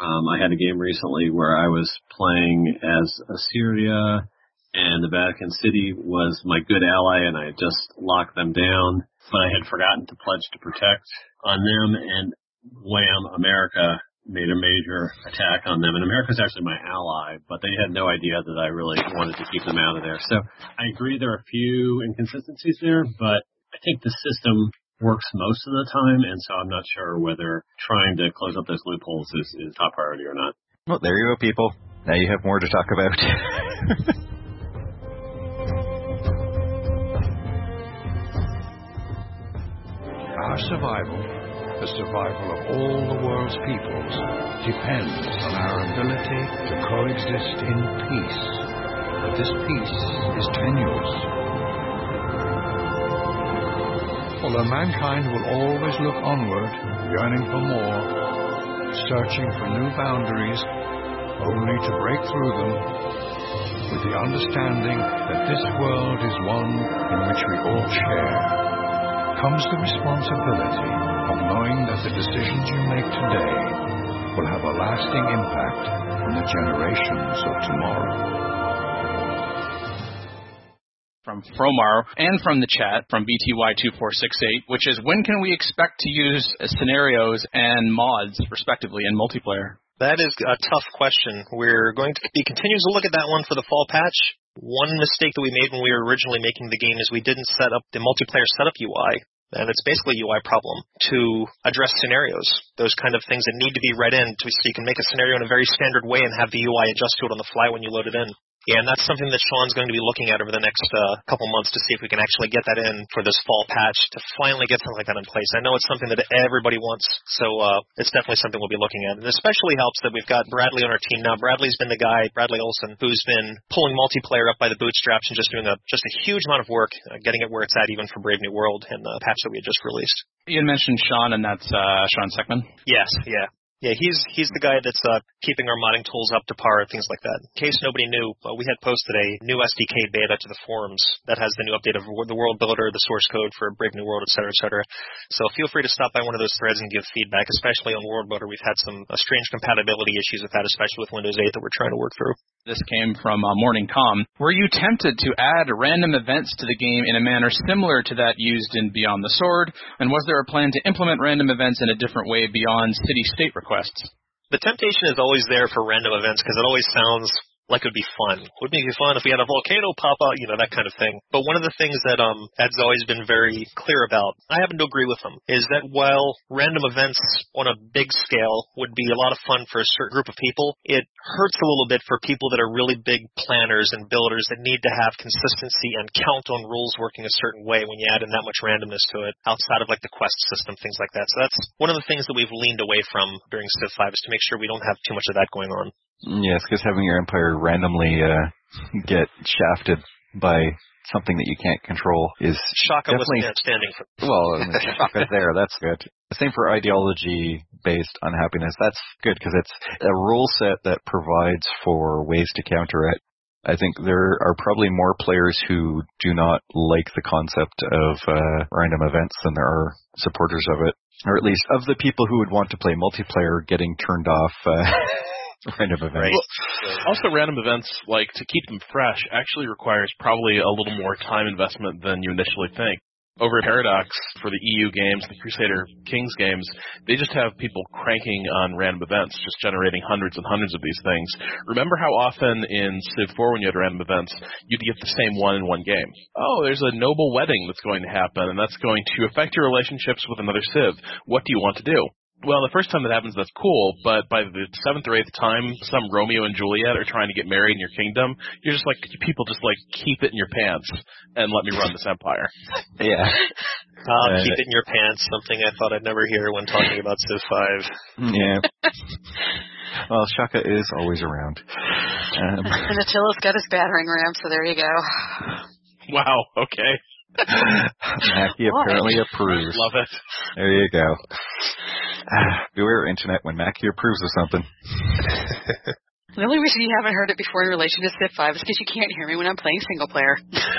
I had a game recently where I was playing as Assyria, and the Vatican City was my good ally, and I had just locked them down, but I had forgotten to pledge to protect on them, and wham, America made a major attack on them. And America's actually my ally, but they had no idea that I really wanted to keep them out of there. So I agree there are a few inconsistencies there, but I think the system works most of the time, and so I'm not sure whether trying to close up those loopholes is top priority or not. Well, there you go, people. Now you have more to talk about. Our survival, the survival of all the world's peoples, depends on our ability to coexist in peace. But this peace is tenuous. Although mankind will always look onward, yearning for more, searching for new boundaries, only to break through them, with the understanding that this world is one in which we all share, comes the responsibility of knowing that the decisions you make today will have a lasting impact on the generations of tomorrow. From Fromar and from the chat from BTY2468, which is, when can we expect to use scenarios and mods, respectively, in multiplayer? That is a tough question. We're going to be continuing to look at that one for the fall patch. One mistake that we made when we were originally making the game is we didn't set up the multiplayer setup UI, and it's basically a UI problem, to address scenarios, those kind of things that need to be read in so you can make a scenario in a very standard way and have the UI adjust to it on the fly when you load it in. Yeah, and that's something that Sean's going to be looking at over the next couple months to see if we can actually get that in for this fall patch to finally get something like that in place. I know it's something that everybody wants, so it's definitely something we'll be looking at. And it especially helps that we've got Bradley on our team now. Bradley's been the guy, Bradley Olson, who's been pulling multiplayer up by the bootstraps and just doing just a huge amount of work getting it where it's at even for Brave New World and the patch that we had just released. You had mentioned Sean, and that's Sean Seckman? Yes, yeah. Yeah, he's the guy that's keeping our modding tools up to par, things like that. In case nobody knew, we had posted a new SDK beta to the forums that has the new update of the World Builder, the source code for Brave New World, et cetera, et cetera. So feel free to stop by one of those threads and give feedback, especially on World Builder. We've had some strange compatibility issues with that, especially with Windows 8 that we're trying to work through. This came from Morning Com. Were you tempted to add random events to the game in a manner similar to that used in Beyond the Sword? And was there a plan to implement random events in a different way beyond city-state requests? The temptation is always there for random events because it always sounds like it would be fun. Wouldn't it be fun if we had a volcano pop out, that kind of thing. But one of the things that Ed's always been very clear about, I happen to agree with him, is that while random events on a big scale would be a lot of fun for a certain group of people, it hurts a little bit for people that are really big planners and builders that need to have consistency and count on rules working a certain way when you add in that much randomness to it outside of like the quest system, things like that. So that's one of the things that we've leaned away from during Civ 5 is to make sure we don't have too much of that going on. Yes, because having your empire randomly get shafted by something that you can't control is Shaka definitely was standing for. Well, Shaka's there. That's good. Same for ideology-based unhappiness. That's good because it's a rule set that provides for ways to counter it. I think there are probably more players who do not like the concept of random events than there are supporters of it, or at least of the people who would want to play multiplayer getting turned off. Random events. Right. Well, also, random events, like to keep them fresh, actually requires probably a little more time investment than you initially think. Over at Paradox, for the EU games, the Crusader Kings games, they just have people cranking on random events, just generating hundreds and hundreds of these things. Remember how often in Civ 4 when you had random events, you'd get the same one in one game. Oh, there's a noble wedding that's going to happen, and that's going to affect your relationships with another Civ. What do you want to do? Well, the first time that happens, that's cool, but by the 7th or 8th time some Romeo and Juliet are trying to get married in your kingdom, you're just like, people just like, keep it in your pants and let me run this empire. Yeah. Keep it in your pants, something I thought I'd never hear when talking about Civ 5. Yeah. Well, Shaka is always around. And Attila's got his battering ram, so there you go. Wow, okay. Mackie apparently approves. Love it. There you go. Beware, Internet, when Mackie approves of something. The only reason you haven't heard it before in relation to Civ 5 is because you can't hear me when I'm playing single player.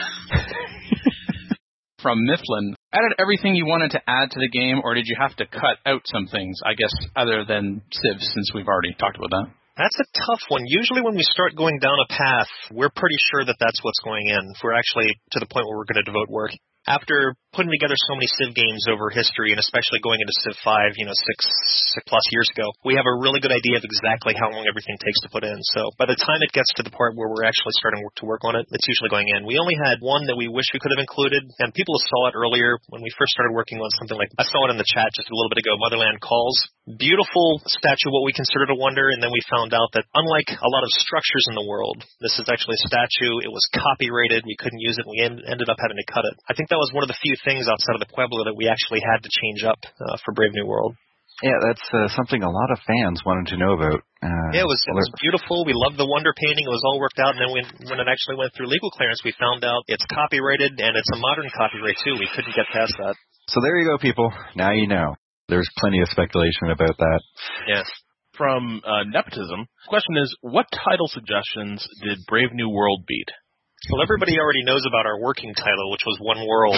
From Mifflin, added everything you wanted to add to the game, or did you have to cut out some things, I guess, other than Civ, since we've already talked about that? That's a tough one. Usually when we start going down a path, we're pretty sure that that's what's going in. If we're actually to the point where we're going to devote work. After putting together so many Civ games over history, and especially going into Civ 5, 6+ years ago, we have a really good idea of exactly how long everything takes to put in. So by the time it gets to the part where we're actually starting to work on it, it's usually going in. We only had one that we wish we could have included, and people saw it earlier when we first started working on something like, I saw it in the chat just a little bit ago, Motherland Calls. Beautiful statue, what we considered a wonder, and then we found out that unlike a lot of structures in the world, this is actually a statue. It was copyrighted. We couldn't use it. We ended up having to cut it. I think that was one of the few things outside of the Pueblo that we actually had to change up for Brave New World. Yeah, that's something a lot of fans wanted to know about. Yeah, it was beautiful. We loved the wonder painting. It was all worked out, and then when it actually went through legal clearance, we found out it's copyrighted, and it's a modern copyright, too. We couldn't get past that. So there you go, people. Now you know. There's plenty of speculation about that. Yes. From Nepotism, the question is, what title suggestions did Brave New World beat? Well, everybody already knows about our working title, which was One World.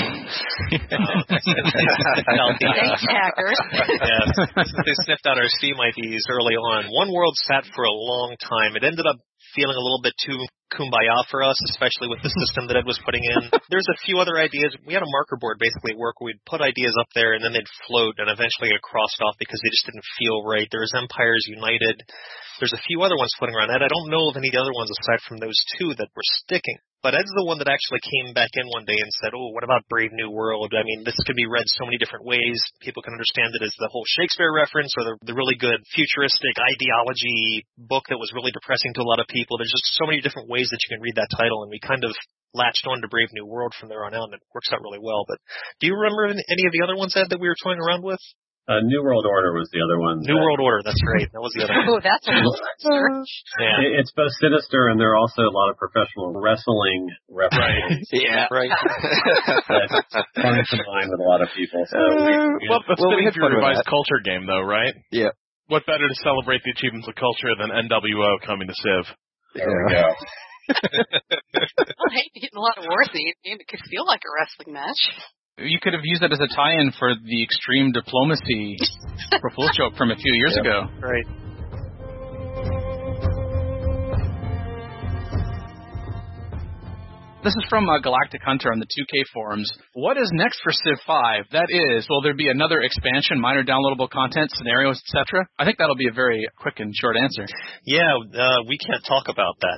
Thanks, hackers. Yeah, they sniffed out our Steam IDs early on. One World sat for a long time. It ended up feeling a little bit too kumbaya for us, especially with the system that Ed was putting in. There's a few other ideas. We had a marker board basically at work where we'd put ideas up there and then they'd float and eventually get crossed off because they just didn't feel right. There's Empires United. There's a few other ones floating around. Ed, I don't know of any of the other ones aside from those two that were sticking. But Ed's the one that actually came back in one day and said, oh, what about Brave New World? I mean, this could be read so many different ways. People can understand it as the whole Shakespeare reference or the really good futuristic ideology book that was really depressing to a lot of people. There's just so many different ways that you can read that title, and we kind of latched on to Brave New World from there on out, and it works out really well. But do you remember any of the other ones, Ed, that we were toying around with? New World Order was the other one. New World Order, that's right. That was the other one. Oh, that's a little yeah. It's both sinister, and there are also a lot of professional wrestling references. Yeah. Right. That's fun to combine with a lot of people. So we had your revised culture game, though, right? Yeah. What better to celebrate the achievements of culture than NWO coming to Civ? There we go. I hate getting a lot of words in it. It could feel like a wrestling match. You could have used that as a tie-in for the Extreme Diplomacy Proful joke from a few years ago. Right. This is from Galactic Hunter on the 2K forums. What is next for Civ 5? That is, will there be another expansion, minor downloadable content, scenarios, etc.? I think that'll be a very quick and short answer. Yeah, we can't talk about that.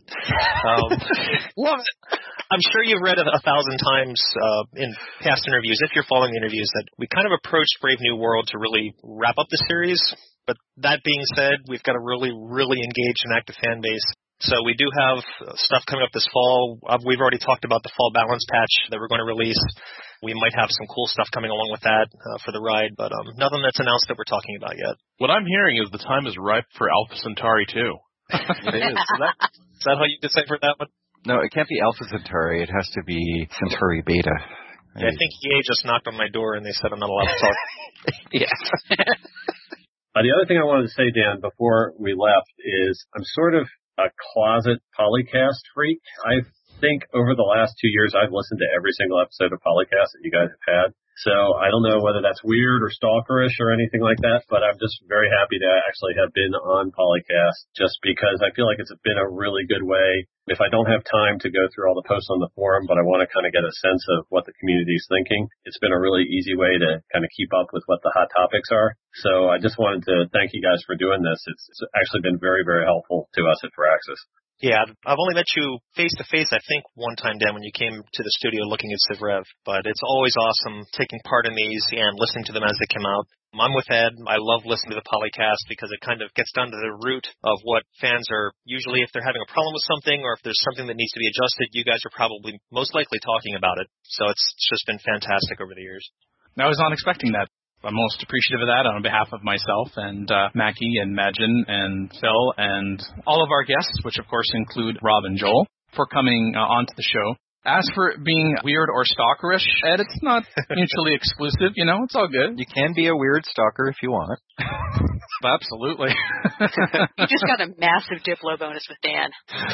I'm sure you've read 1,000 times in past interviews, if you're following the interviews, that we kind of approached Brave New World to really wrap up the series. But that being said, we've got a really, really engaged and active fan base. So we do have stuff coming up this fall. We've already talked about the fall balance patch that we're going to release. We might have some cool stuff coming along with that for the ride, but nothing that's announced that we're talking about yet. What I'm hearing is the time is ripe for Alpha Centauri 2. It is. Is that how you decipher that one? No, it can't be Alpha Centauri. It has to be Centauri Beta. Yeah, I think EA just knocked on my door and they said I'm not allowed to talk. Yeah. The other thing I wanted to say, Dan, before we left is I'm sort of a closet Polycast freak. I think over the last 2 years I've listened to every single episode of Polycast that you guys have had. So I don't know whether that's weird or stalkerish or anything like that, but I'm just very happy to actually have been on Polycast just because I feel like it's been a really good way. If I don't have time to go through all the posts on the forum, but I want to kind of get a sense of what the community is thinking, it's been a really easy way to kind of keep up with what the hot topics are. So I just wanted to thank you guys for doing this. It's actually been very, very helpful to us at Firaxis. Yeah, I've only met you face-to-face, I think, one time, Dan, when you came to the studio looking at Civ Rev. But it's always awesome taking part in these and listening to them as they come out. I'm with Ed. I love listening to the Polycast because it kind of gets down to the root of what fans are usually, if they're having a problem with something or if there's something that needs to be adjusted, you guys are probably most likely talking about it. So it's just been fantastic over the years. I was not expecting that. I'm most appreciative of that on behalf of myself and Mackie and Majin and Phil and all of our guests, which of course include Rob and Joel, for coming onto the show. As for it being weird or stalkerish, Ed, it's not mutually exclusive, you know, it's all good. You can be a weird stalker if you want. Absolutely. You just got a massive Diplo bonus with Dan.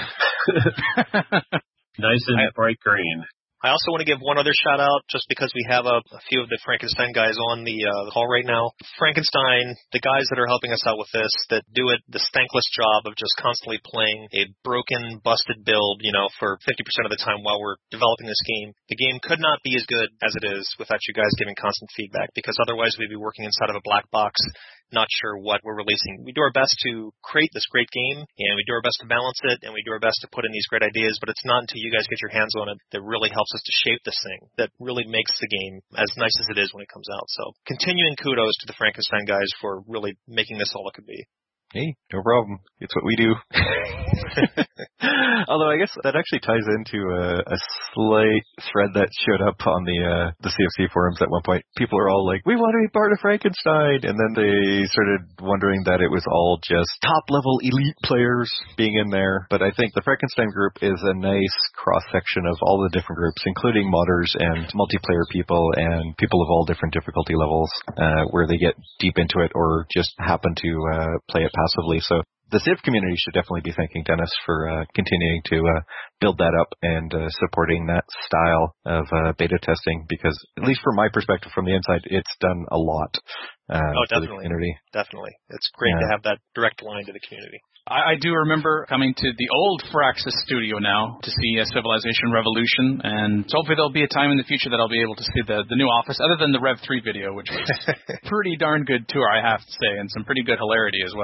Nice and bright green. I also want to give one other shout out just because we have a few of the Frankenstein guys on the call right now. Frankenstein, the guys that are helping us out with this, that do it the thankless job of just constantly playing a broken, busted build, you know, for 50% of the time while we're developing this game. The game could not be as good as it is without you guys giving constant feedback, because otherwise we'd be working inside of a black box, not sure what we're releasing. We do our best to create this great game, and we do our best to balance it, and we do our best to put in these great ideas, but it's not until you guys get your hands on it that really helps us to shape this thing, that really makes the game as nice as it is when it comes out. So continuing kudos to the Frankenstein guys for really making this all it could be. Hey, no problem. It's what we do. Although I guess that actually ties into a slight thread that showed up on the CFC forums at one point. People are all like, we want to be part of Frankenstein. And then they started wondering that it was all just top-level elite players being in there. But I think the Frankenstein group is a nice cross-section of all the different groups, including modders and multiplayer people and people of all different difficulty levels, where they get deep into it or just happen to play it passively. So the Civ community should definitely be thanking Dennis for continuing to build that up and supporting that style of beta testing, because at least from my perspective from the inside, it's done a lot for the community. Definitely. It's great to have that direct line to the community. I do remember coming to the old Firaxis studio now to see Civilization Revolution, and hopefully there'll be a time in the future that I'll be able to see the new office, other than the Rev 3 video, which was pretty darn good tour, I have to say, and some pretty good hilarity as well.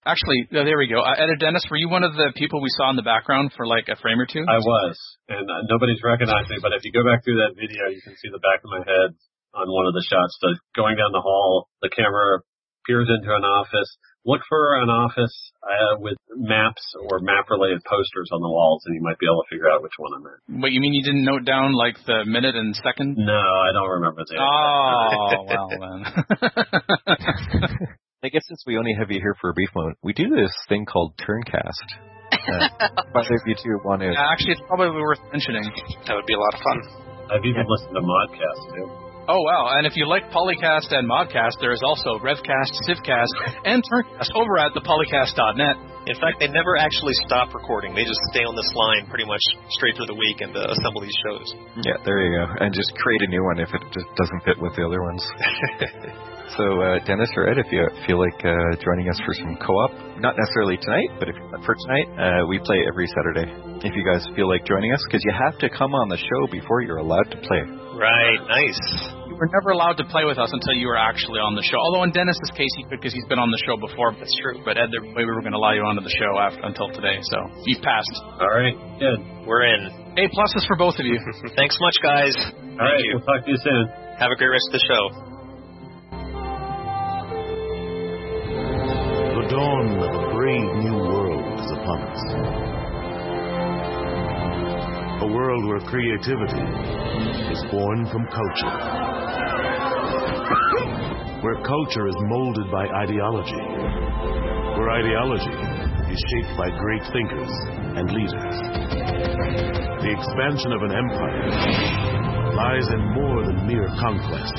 Actually, there we go. Ed or Dennis, were you one of the people we saw in the background for like a frame or two? I was, and nobody's recognized me, but if you go back through that video, you can see the back of my head on one of the shots. So going down the hall, the camera peers into an office. Look for an office with maps or map-related posters on the walls, and you might be able to figure out which one I'm in. Wait, you mean you didn't note down like the minute and second? No, I don't remember the. Oh, well then. I guess since we only have you here for a brief moment, we do this thing called Turncast. Whether if you two want to. Yeah, actually, it's probably worth mentioning. That would be a lot of fun. I've even listened to Modcast too. Oh, wow. And if you like Polycast and Modcast, there is also Revcast, Civcast, and Turncast over at thepolycast.net. In fact, they never actually stop recording. They just stay on this line pretty much straight through the week and assemble these shows. Yeah, there you go. And just create a new one if it just doesn't fit with the other ones. So, Dennis or Ed, if you feel like joining us for some co-op, not necessarily tonight, but for tonight, we play every Saturday. If you guys feel like joining us, because you have to come on the show before you're allowed to play. Right, nice. You were never allowed to play with us until you were actually on the show. Although in Dennis's case, he could because he's been on the show before. That's true. But Ed, we were going to allow you onto the show until today, so you've passed. All right, good. We're in. A pluses for both of you. Thanks much, guys. All right, we'll talk to you soon. Have a great rest of the show. The dawn of a brave new world is upon us. A world where creativity is born from culture. Where culture is molded by ideology. Where ideology is shaped by great thinkers and leaders. The expansion of an empire lies in more than mere conquest.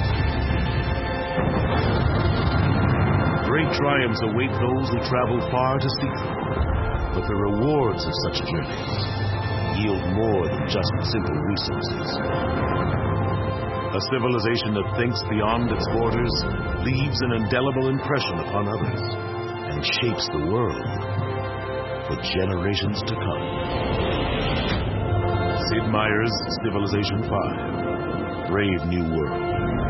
Great triumphs await those who travel far to seek them, but the rewards of such journeys yield more than just simple resources. A civilization that thinks beyond its borders leaves an indelible impression upon others and shapes the world for generations to come. Sid Meier's Civilization 5, Brave New World.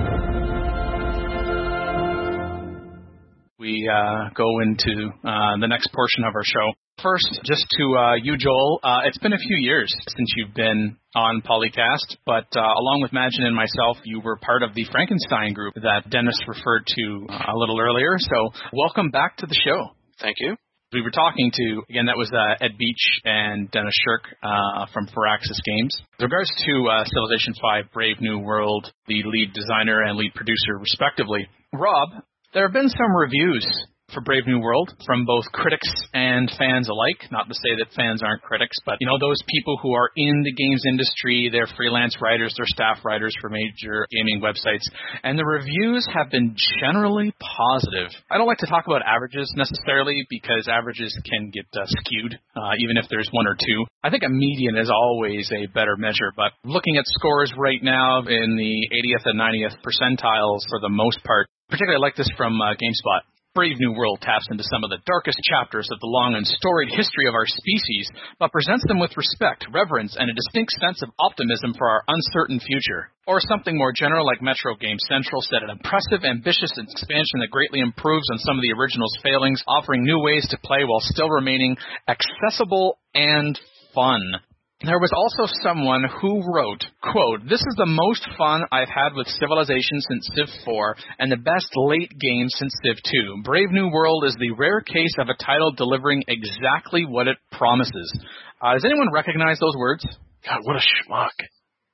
We go into the next portion of our show. First, just to you, Joel, it's been a few years since you've been on Polycast, but along with Magin and myself, you were part of the Frankenstein group that Dennis referred to a little earlier, so welcome back to the show. Thank you. We were talking to, again, that was Ed Beach and Dennis Shirk from Firaxis Games. With regards to Civilization 5, Brave New World, the lead designer and lead producer, respectively, Rob, there have been some reviews for Brave New World from both critics and fans alike. Not to say that fans aren't critics, but, you know, those people who are in the games industry, they're freelance writers, they're staff writers for major gaming websites, and the reviews have been generally positive. I don't like to talk about averages necessarily because averages can get skewed, even if there's one or two. I think a median is always a better measure, but looking at scores right now in the 80th and 90th percentiles for the most part, particularly I like this from GameSpot. Brave New World taps into some of the darkest chapters of the long and storied history of our species, but presents them with respect, reverence, and a distinct sense of optimism for our uncertain future. Or something more general like Metro Game Central said, an impressive, ambitious expansion that greatly improves on some of the original's failings, offering new ways to play while still remaining accessible and fun. There was also someone who wrote, quote, "This is the most fun I've had with Civilization since Civ 4 and the best late game since Civ 2. Brave New World is the rare case of a title delivering exactly what it promises." Does anyone recognize those words? God, what a schmuck.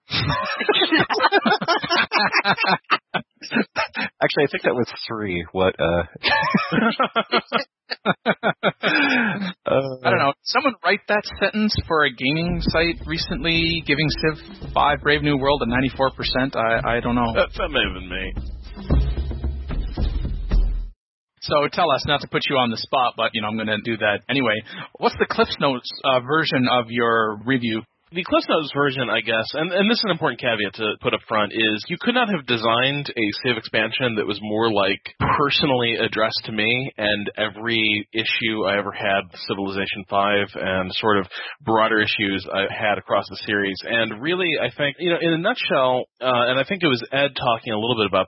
Actually, I think that was 3. What, I don't know. Someone write that sentence for a gaming site recently, giving Civ 5 Brave New World a 94%. I don't know. That may have been me. So tell us, not to put you on the spot, but I'm going to do that anyway. What's the CliffsNotes version of your review? The CliffsNotes version, I guess, and this is an important caveat to put up front, is you could not have designed a Civ expansion that was more like personally addressed to me, and every issue I ever had with Civilization 5 and sort of broader issues I had across the series. And really, I think, in a nutshell, and I think it was Ed talking a little bit about this,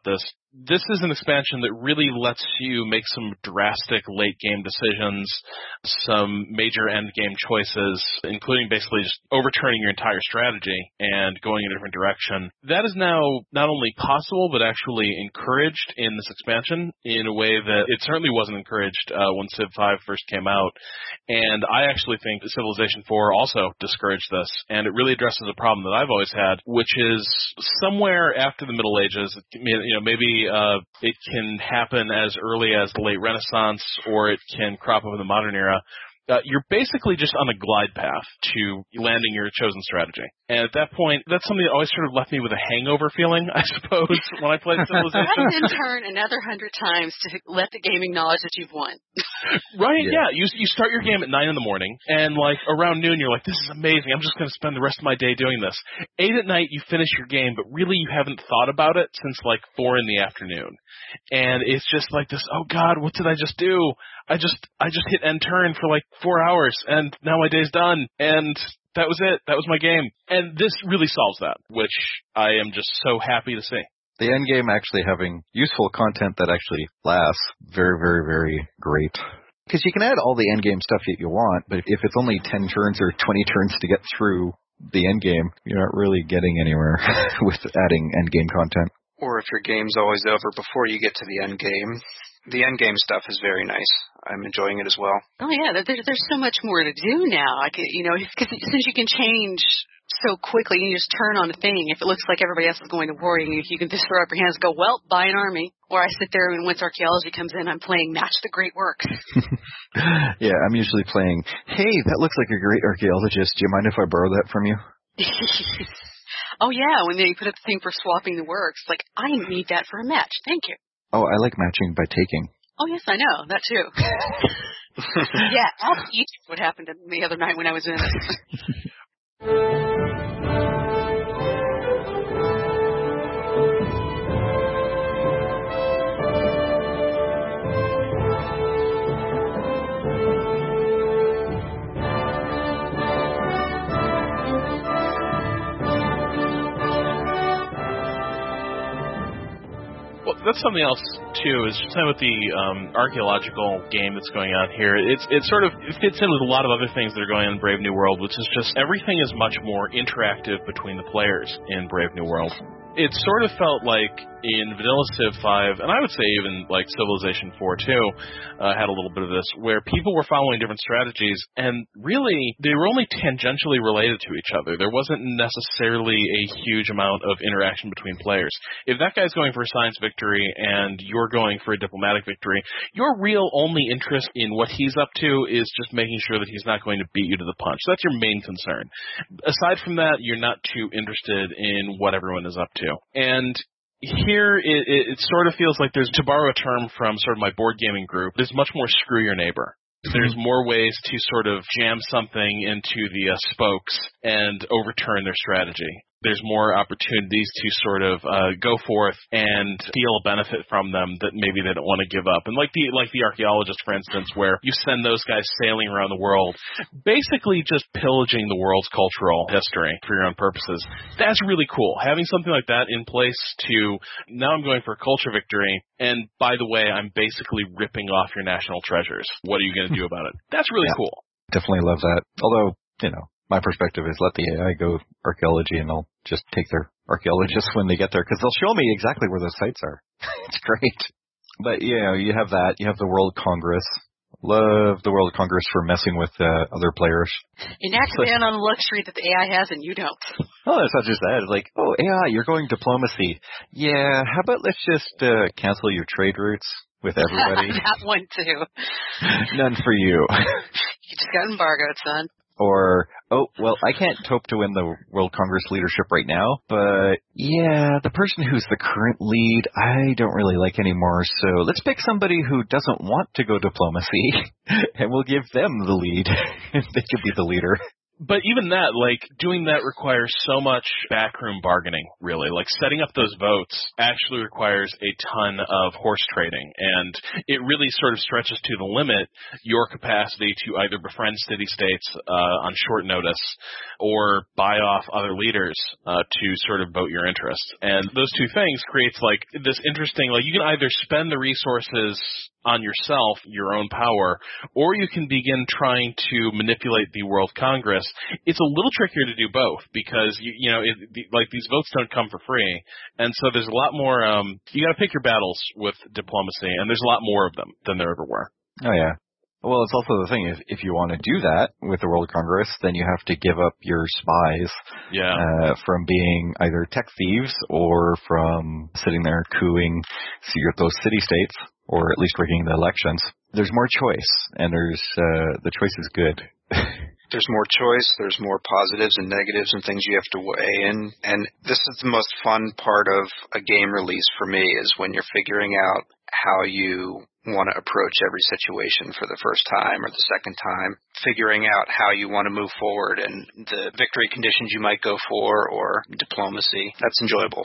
this is an expansion that really lets you make some drastic late game decisions, some major end game choices, including basically just overturning your entire strategy and going in a different direction. That is now not only possible, but actually encouraged in this expansion in a way that it certainly wasn't encouraged when Civ 5 first came out. And I actually think that Civilization 4 also discouraged this, and it really addresses a problem that I've always had, which is somewhere after the Middle Ages, maybe it can happen as early as the late Renaissance, or it can crop up in the modern era. You're basically just on a glide path to landing your chosen strategy. And at that point, that's something that always sort of left me with a hangover feeling, I suppose, when I played Civilization. You have to turn another 100 times to let the game acknowledge that you've won. Right, yeah. You start your game at 9 in the morning, and around noon, you're like, this is amazing. I'm just going to spend the rest of my day doing this. 8 at night, you finish your game, but really you haven't thought about it since 4 in the afternoon. And it's just like this, oh God, what did I just do? I just hit end turn for 4 hours, and now my day's done, and that was it. That was my game. And this really solves that, which I am just so happy to see. The end game actually having useful content that actually lasts, very, very, very great. Because you can add all the end game stuff that you want, but if it's only 10 turns or 20 turns to get through the end game, you're not really getting anywhere with adding end game content. Or if your game's always over before you get to the end game. The end game stuff is very nice. I'm enjoying it as well. Oh yeah, there's so much more to do now. Because since you can change so quickly, you just turn on a thing. If it looks like everybody else is going to war, you can just throw up your hands and go, well, buy an army. Or I sit there and once archaeology comes in, I'm playing Match the Great Works. Yeah, I'm usually playing, hey, that looks like a great archaeologist. Do you mind if I borrow that from you? Oh yeah, when they put up the thing for swapping the works, I need that for a match. Thank you. Oh, I like matching by taking. Oh, yes, I know. That, too. Yeah, ask YouTube what happened to me the other night when I was in it. That's something else, too, is just with the archaeological game that's going on here. It sort of fits in with a lot of other things that are going on in Brave New World, which is just everything is much more interactive between the players in Brave New World. It sort of felt like in Vanilla Civ 5, and I would say even Civilization 4 too, had a little bit of this, where people were following different strategies, and really, they were only tangentially related to each other. There wasn't necessarily a huge amount of interaction between players. If that guy's going for a science victory and you're going for a diplomatic victory, your real only interest in what he's up to is just making sure that he's not going to beat you to the punch. That's your main concern. Aside from that, you're not too interested in what everyone is up to. And here, it sort of feels like to borrow a term from sort of my board gaming group, there's much more screw your neighbor. There's more ways to sort of jam something into the spokes and overturn their strategy. There's more opportunities to sort of go forth and feel a benefit from them that maybe they don't want to give up. And like the archaeologist, for instance, where you send those guys sailing around the world, basically just pillaging the world's cultural history for your own purposes. That's really cool. Having something like that in place to, now I'm going for a culture victory, and by the way, I'm basically ripping off your national treasures. What are you going to do about it? That's really cool. Definitely love that. Although, my perspective is let the AI go archaeology, and I'll just take their archaeologists when they get there, because they'll show me exactly where those sites are. It's great. But, you have that. You have the World Congress. Love the World Congress for messing with other players. Inactivate on a luxury that the AI has and you don't. Oh, it's not just that. It's like, oh, AI, you're going diplomacy. Yeah, how about let's just cancel your trade routes with everybody? That one, too. None for you. You just got embargoed, son. Or, oh, well, I can't hope to win the World Congress leadership right now, but yeah, the person who's the current lead, I don't really like anymore, so let's pick somebody who doesn't want to go diplomacy, and we'll give them the lead. They could be the leader. But even that, like, doing that requires so much backroom bargaining, really. Like, setting up those votes actually requires a ton of horse trading, and it really sort of stretches to the limit your capacity to either befriend city-states on short notice or buy off other leaders to sort of vote your interest. And those two things creates, like, this interesting, like, you can either spend the resources on yourself, your own power, or you can begin trying to manipulate the World Congress. It's a little trickier to do both because like these votes don't come for free, and so there's a lot more. You got to pick your battles with diplomacy, and there's a lot more of them than there ever were. Oh yeah. Well, it's also the thing, if you want to do that with the World Congress, then you have to give up your spies from being either tech thieves or from sitting there cooing those city-states, or at least rigging the elections. There's more choice, and the choice is good. There's more choice, there's more positives and negatives and things you have to weigh in. And this is the most fun part of a game release for me, is when you're figuring out how you want to approach every situation for the first time or the second time, figuring out how you want to move forward and the victory conditions you might go for or diplomacy. That's enjoyable.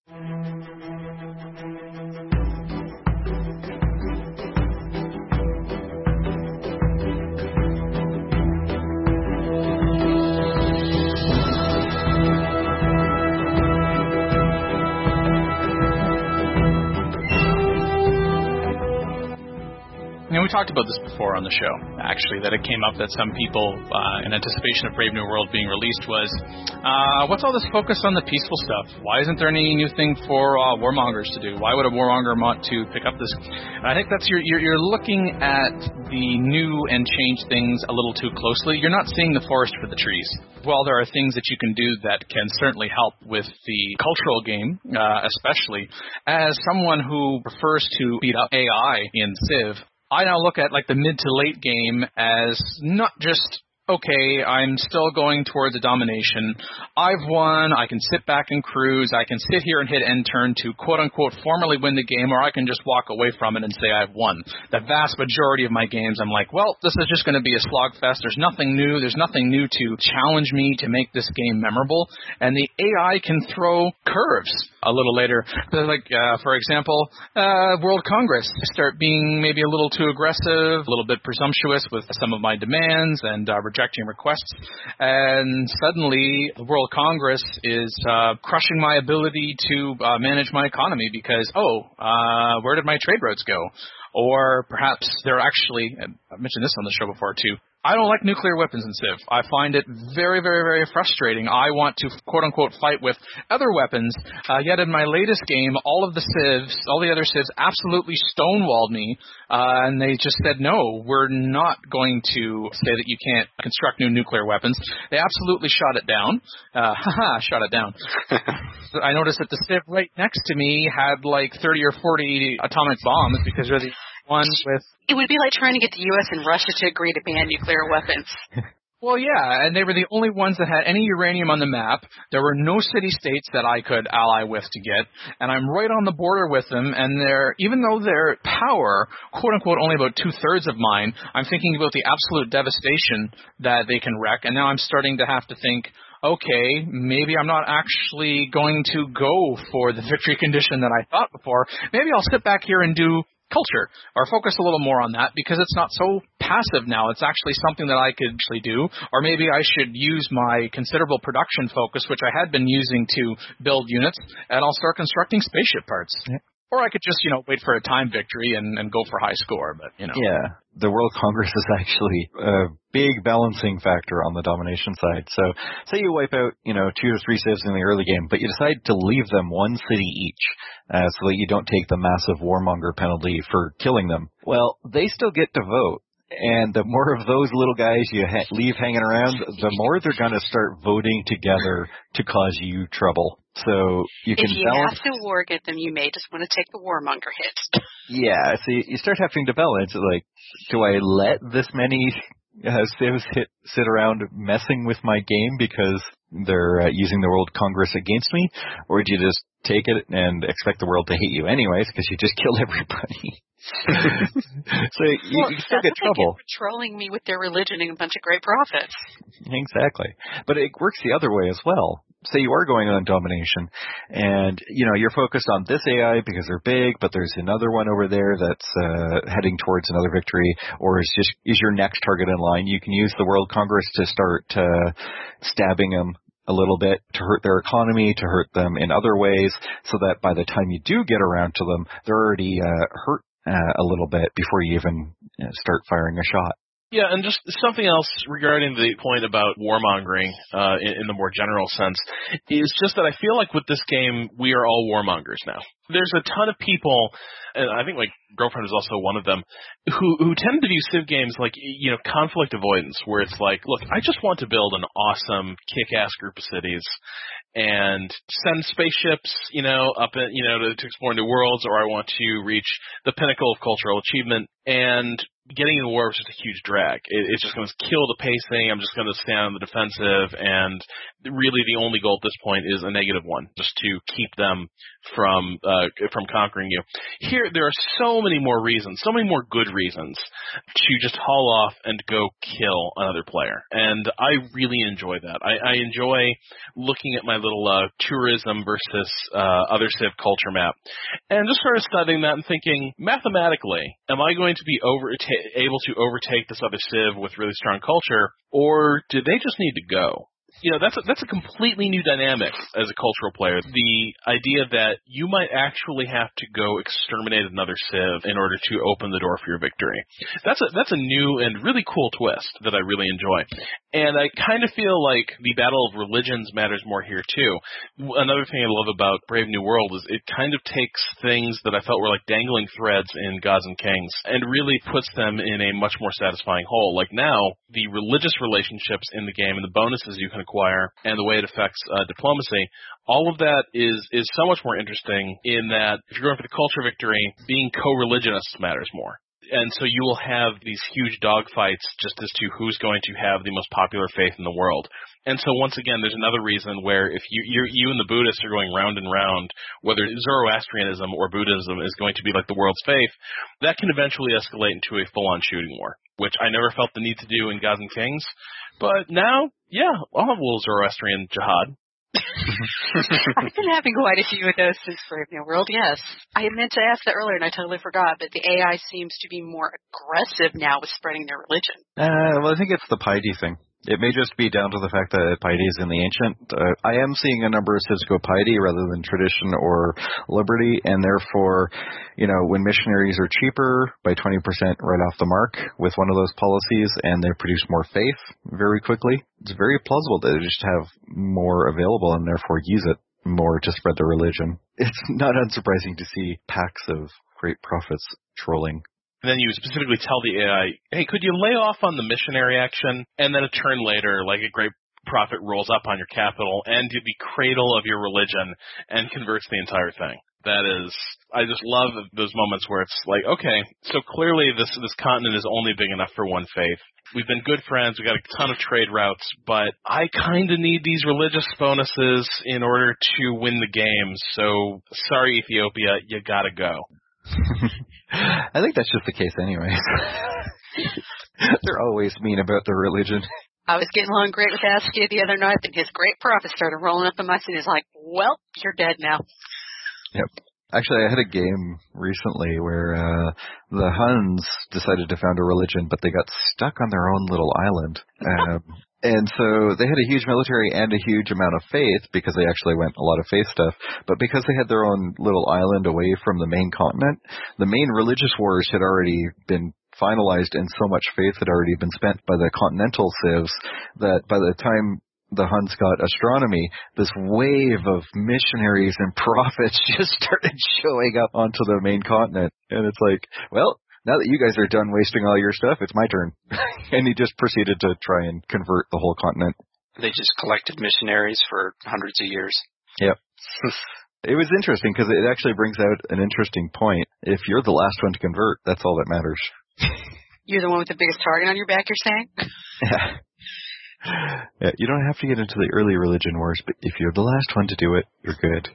We talked about this before on the show, actually, that it came up that some people, in anticipation of Brave New World being released, was, what's all this focus on the peaceful stuff? Why isn't there any new thing for warmongers to do? Why would a warmonger want to pick up this? And I think that's you're looking at the new and changed things a little too closely. You're not seeing the forest for the trees. While there are things that you can do that can certainly help with the cultural game, especially, as someone who prefers to beat up AI in Civ, I now look at like the mid to late game as not just, okay, I'm still going towards a domination. I've won. I can sit back and cruise. I can sit here and hit end turn to quote-unquote formally win the game, or I can just walk away from it and say I've won. The vast majority of my games, I'm like, well, this is just going to be a slogfest. There's nothing new. There's nothing new to challenge me to make this game memorable. And the AI can throw curves a little later. Like, for example, World Congress. Start being maybe a little too aggressive, a little bit presumptuous with some of my demands and rejecting requests, and suddenly the World Congress is crushing my ability to manage my economy because, where did my trade routes go? Or perhaps they're actually, I've mentioned this on the show before too, I don't like nuclear weapons in Civ. I find it very, very, very frustrating. I want to, quote-unquote, fight with other weapons, yet in my latest game, all the other Civs absolutely stonewalled me, and they just said, no, we're not going to say that you can't construct new nuclear weapons. They absolutely shot it down. Shot it down. I noticed that the Civ right next to me had like 30 or 40 atomic bombs because they're the one with... It would be like trying to get the U.S. and Russia to agree to ban nuclear weapons. Well, yeah, and they were the only ones that had any uranium on the map. There were no city-states that I could ally with to get, and I'm right on the border with them, and even though their power, quote-unquote, only about two-thirds of mine, I'm thinking about the absolute devastation that they can wreak, and now I'm starting to have to think, okay, maybe I'm not actually going to go for the victory condition that I thought before. Maybe I'll sit back here and do culture, or focus a little more on that, because it's not so passive now. It's actually something that I could actually do. Or maybe I should use my considerable production focus, which I had been using to build units, and I'll start constructing spaceship parts. Yeah. Or I could just, wait for a time victory and go for high score, but, Yeah, the World Congress is actually a big balancing factor on the domination side. So, say you wipe out, 2 or 3 civs in the early game, but you decide to leave them one city each, so that you don't take the massive warmonger penalty for killing them. Well, they still get to vote. And the more of those little guys you leave hanging around, the more they're going to start voting together to cause you trouble. So you can balance. If you have to war get them, you may just want to take the warmonger hit. Yeah, so you start having to balance. Like, do I let this many civs sit around messing with my game because they're using the World Congress against me? Or do you just take it and expect the world to hate you anyways because you just killed everybody? So you still get trouble. They get patrolling me with their religion and a bunch of great prophets. Exactly. But it works the other way as well. Say you are going on domination and, you're focused on this AI because they're big, but there's another one over there that's heading towards another victory, or is your next target in line. You can use the World Congress to start stabbing them a little bit, to hurt their economy, to hurt them in other ways, so that by the time you do get around to them, they're already hurt a little bit before you even start firing a shot. Yeah, and just something else regarding the point about warmongering in the more general sense is just that I feel like with this game, we are all warmongers now. There's a ton of people, and I think my girlfriend is also one of them, who tend to view Civ games like, conflict avoidance, where it's like, look, I just want to build an awesome, kick-ass group of cities and send spaceships, up, to explore new worlds, or I want to reach the pinnacle of cultural achievement, and getting into war was just a huge drag. It's just going to kill the pacing. I'm just going to stand on the defensive, and really the only goal at this point is a negative one, just to keep them from conquering you. Here, there are so many more reasons, so many more good reasons to just haul off and go kill another player, and I really enjoy that. I enjoy looking at my little tourism versus other Civ culture map, and just sort of studying that and thinking, mathematically, am I going to be able to overtake this other Civ with really strong culture, or do they just need to go? That's a completely new dynamic as a cultural player. The idea that you might actually have to go exterminate another Civ in order to open the door for your victory. That's a new and really cool twist that I really enjoy. And I kind of feel like the battle of religions matters more here too. Another thing I love about Brave New World is it kind of takes things that I felt were like dangling threads in Gods and Kings and really puts them in a much more satisfying whole. Like now, the religious relationships in the game and the bonuses you can acquire and the way it affects diplomacy, all of that is so much more interesting in that if you're going for the culture victory, being co-religionists matters more. And so you will have these huge dogfights just as to who's going to have the most popular faith in the world. And so once again, there's another reason where if you and the Buddhists are going round and round, whether Zoroastrianism or Buddhism is going to be like the world's faith, that can eventually escalate into a full-on shooting war, which I never felt the need to do in Gods and Kings. But now, yeah, I'll have a little Zoroastrian jihad. I've been having quite a few of those since Brave New World, yes. I meant to ask that earlier and I totally forgot, but the AI seems to be more aggressive now with spreading their religion. Well, I think it's the piety thing. It may just be down to the fact that piety is in the ancient. I am seeing a number of Civs go piety rather than tradition or liberty, and therefore, when missionaries are cheaper by 20% right off the mark with one of those policies, and they produce more faith very quickly, it's very plausible that they just have more available and therefore use it more to spread their religion. It's not unsurprising to see packs of great prophets trolling. And then you specifically tell the AI, hey, could you lay off on the missionary action? And then a turn later, like a great prophet rolls up on your capital and to the cradle of your religion and converts the entire thing. That is, I just love those moments where it's like, okay, so clearly this continent is only big enough for one faith. We've been good friends, we've got a ton of trade routes, but I kind of need these religious bonuses in order to win the game, so sorry, Ethiopia, you gotta go. I think that's just the case anyways. They're always mean about their religion. I was getting along great with Askia the other night, and his great prophet started rolling up in my seat. He's like, well, you're dead now. Yep. Actually, I had a game recently where the Huns decided to found a religion, but they got stuck on their own little island. And so they had a huge military and a huge amount of faith because they actually went a lot of faith stuff. But because they had their own little island away from the main continent, the main religious wars had already been finalized and so much faith had already been spent by the continental civs that by the time the Huns got astronomy, this wave of missionaries and prophets just started showing up onto the main continent. And it's like, well, now that you guys are done wasting all your stuff, it's my turn. And he just proceeded to try and convert the whole continent. They just collected missionaries for hundreds of years. Yep. It was interesting because it actually brings out an interesting point. If you're the last one to convert, that's all that matters. You're the one with the biggest target on your back, you're saying? Yeah, you don't have to get into the early religion wars, but if you're the last one to do it, you're good.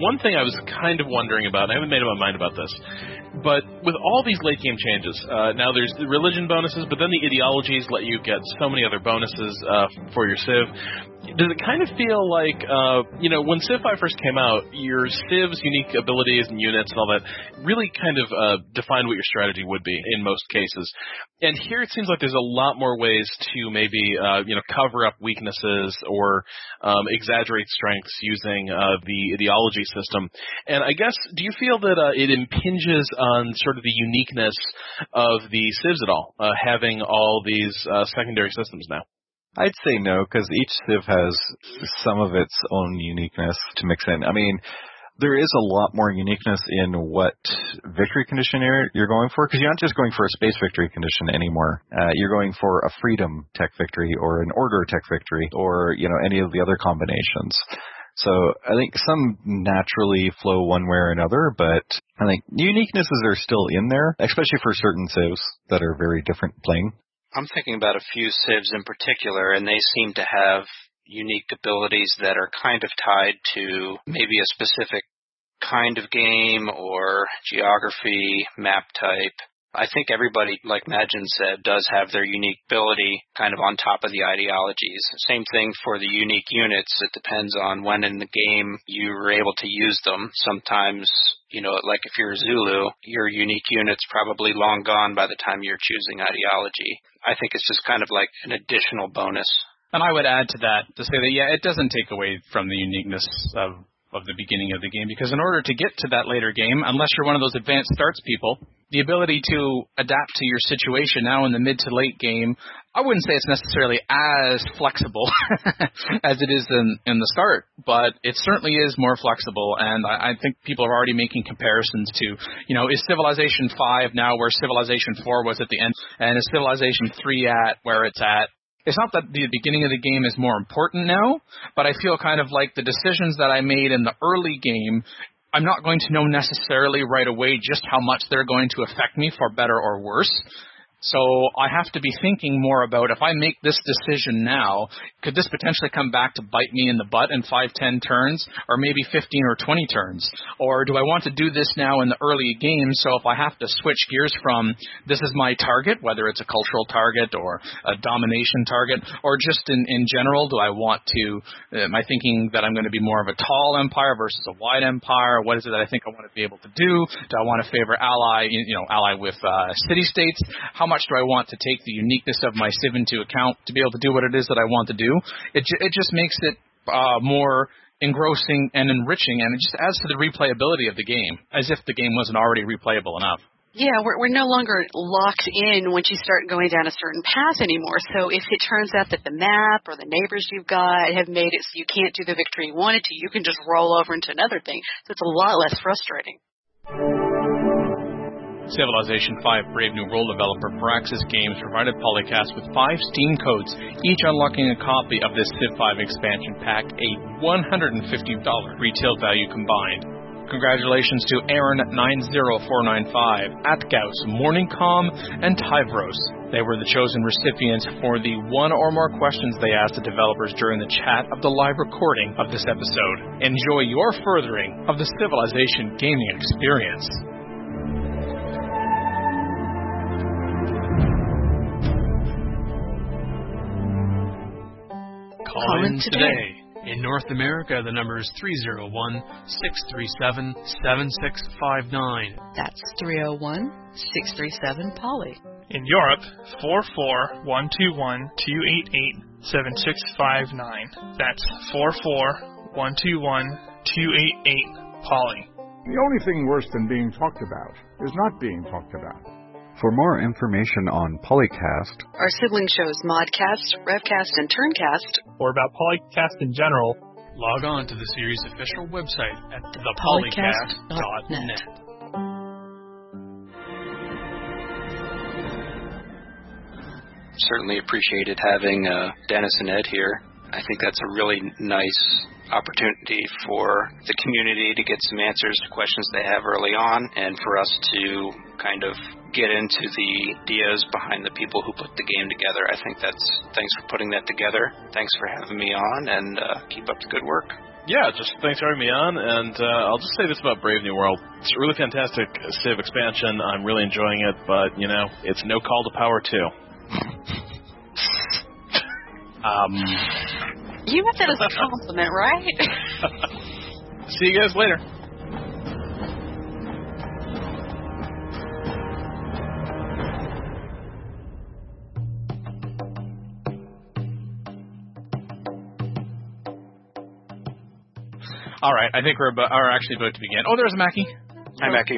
one thing I was kind of wondering about, and I haven't made up my mind about this, but with all these late game changes, now there's the religion bonuses, but then the ideologies let you get so many other bonuses for your Civ. Does it kind of feel like, when Civ 5 first came out, your Civ's unique abilities and units and all that really kind of defined what your strategy would be in most cases. And here it seems like there's a lot more ways to maybe, cover up weaknesses or exaggerate strengths using the ideology system. And I guess, do you feel that it impinges on sort of the uniqueness of the Civs at all, having all these secondary systems now? I'd say no, because each Civ has some of its own uniqueness to mix in. I mean, there is a lot more uniqueness in what victory condition you're going for, because you're not just going for a space victory condition anymore. You're going for a freedom tech victory or an order tech victory or, any of the other combinations. So I think some naturally flow one way or another, but I think uniquenesses are still in there, especially for certain Civs that are very different playing. I'm thinking about a few Civs in particular, and they seem to have unique abilities that are kind of tied to maybe a specific kind of game or geography, map type. I think everybody, like Majin said, does have their unique ability kind of on top of the ideologies. Same thing for the unique units. It depends on when in the game you were able to use them. Sometimes, like if you're a Zulu, your unique unit's probably long gone by the time you're choosing ideology. I think it's just kind of like an additional bonus. And I would add to that to say that, it doesn't take away from the uniqueness of the beginning of the game, because in order to get to that later game, unless you're one of those advanced starts people, the ability to adapt to your situation now in the mid to late game, I wouldn't say it's necessarily as flexible as it is in the start, but it certainly is more flexible, and I think people are already making comparisons to, is Civilization 5 now where Civilization 4 was at the end, and is Civilization 3 at where it's at? It's not that the beginning of the game is more important now, but I feel kind of like the decisions that I made in the early game, I'm not going to know necessarily right away just how much they're going to affect me for better or worse. So I have to be thinking more about, if I make this decision now, could this potentially come back to bite me in the butt in 5-10 turns, or maybe 15 or 20 turns? Or do I want to do this now in the early game, so if I have to switch gears from this is my target, whether it's a cultural target or a domination target, or just in general, do I want to, am I thinking that I'm going to be more of a tall empire versus a wide empire? What is it that I think I want to be able to do? Do I want to favor ally with city-states? How much do I want to take the uniqueness of my Civ into account to be able to do what it is that I want to do? It just makes it more engrossing and enriching, and it just adds to the replayability of the game, as if the game wasn't already replayable enough. Yeah, we're no longer locked in once you start going down a certain path anymore. So if it turns out that the map or the neighbors you've got have made it so you can't do the victory you wanted to, you can just roll over into another thing. So it's a lot less frustrating. Civilization 5 Brave New World developer Firaxis Games provided Polycast with 5 Steam codes, each unlocking a copy of this Civ 5 expansion pack, a $150 retail value combined. Congratulations to Aaron90495, Atgaus, Morningcom, and Tyvros. They were the chosen recipients for the one or more questions they asked the developers during the chat of the live recording of this episode. Enjoy your furthering of the Civilization gaming experience. Call in today. In North America, the number is 301-637-7659. That's 301-637-POLY. In Europe, 44121-288-7659. That's 44121-288-POLY. The only thing worse than being talked about is not being talked about. For more information on Polycast, our sibling shows Modcast, Revcast, and Turncast, or about Polycast in general, log on to the series' official website at thepolycast.net. Certainly appreciated having Dennis and Ed here. I think that's a really nice opportunity for the community to get some answers to questions they have early on, and for us to kind of get into the ideas behind the people who put the game together. I think thanks for putting that together. Thanks for having me on, and keep up the good work. Yeah, just thanks for having me on, and I'll just say this about Brave New World. It's a really fantastic Civ expansion. I'm really enjoying it, but, it's no Call to Power 2. You meant that as a compliment, right? See you guys later. All right, I think we're actually about to begin. Oh, there's Mackie. Hi, Mackie.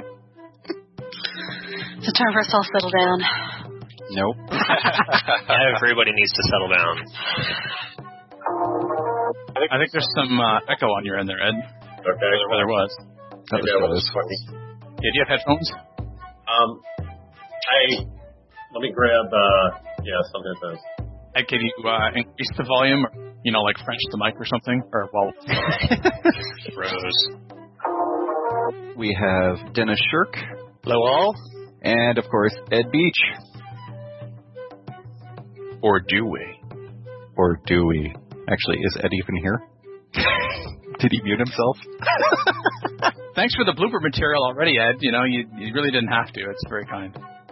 It's time for us all to settle down. Nope. Everybody needs to settle down. I think there's some echo on your end there, Ed. Okay. Or there was. Maybe I was funny. Yeah, do you have headphones? Let me grab, some headphones. Can you increase the volume, like French the mic or something? Or, Rose. We have Dennis Shirk. Hello, all. And, of course, Ed Beach. Or do we? Or do we? Actually, is Ed even here? Did he mute himself? Thanks for the blooper material already, Ed. You really didn't have to. It's very kind.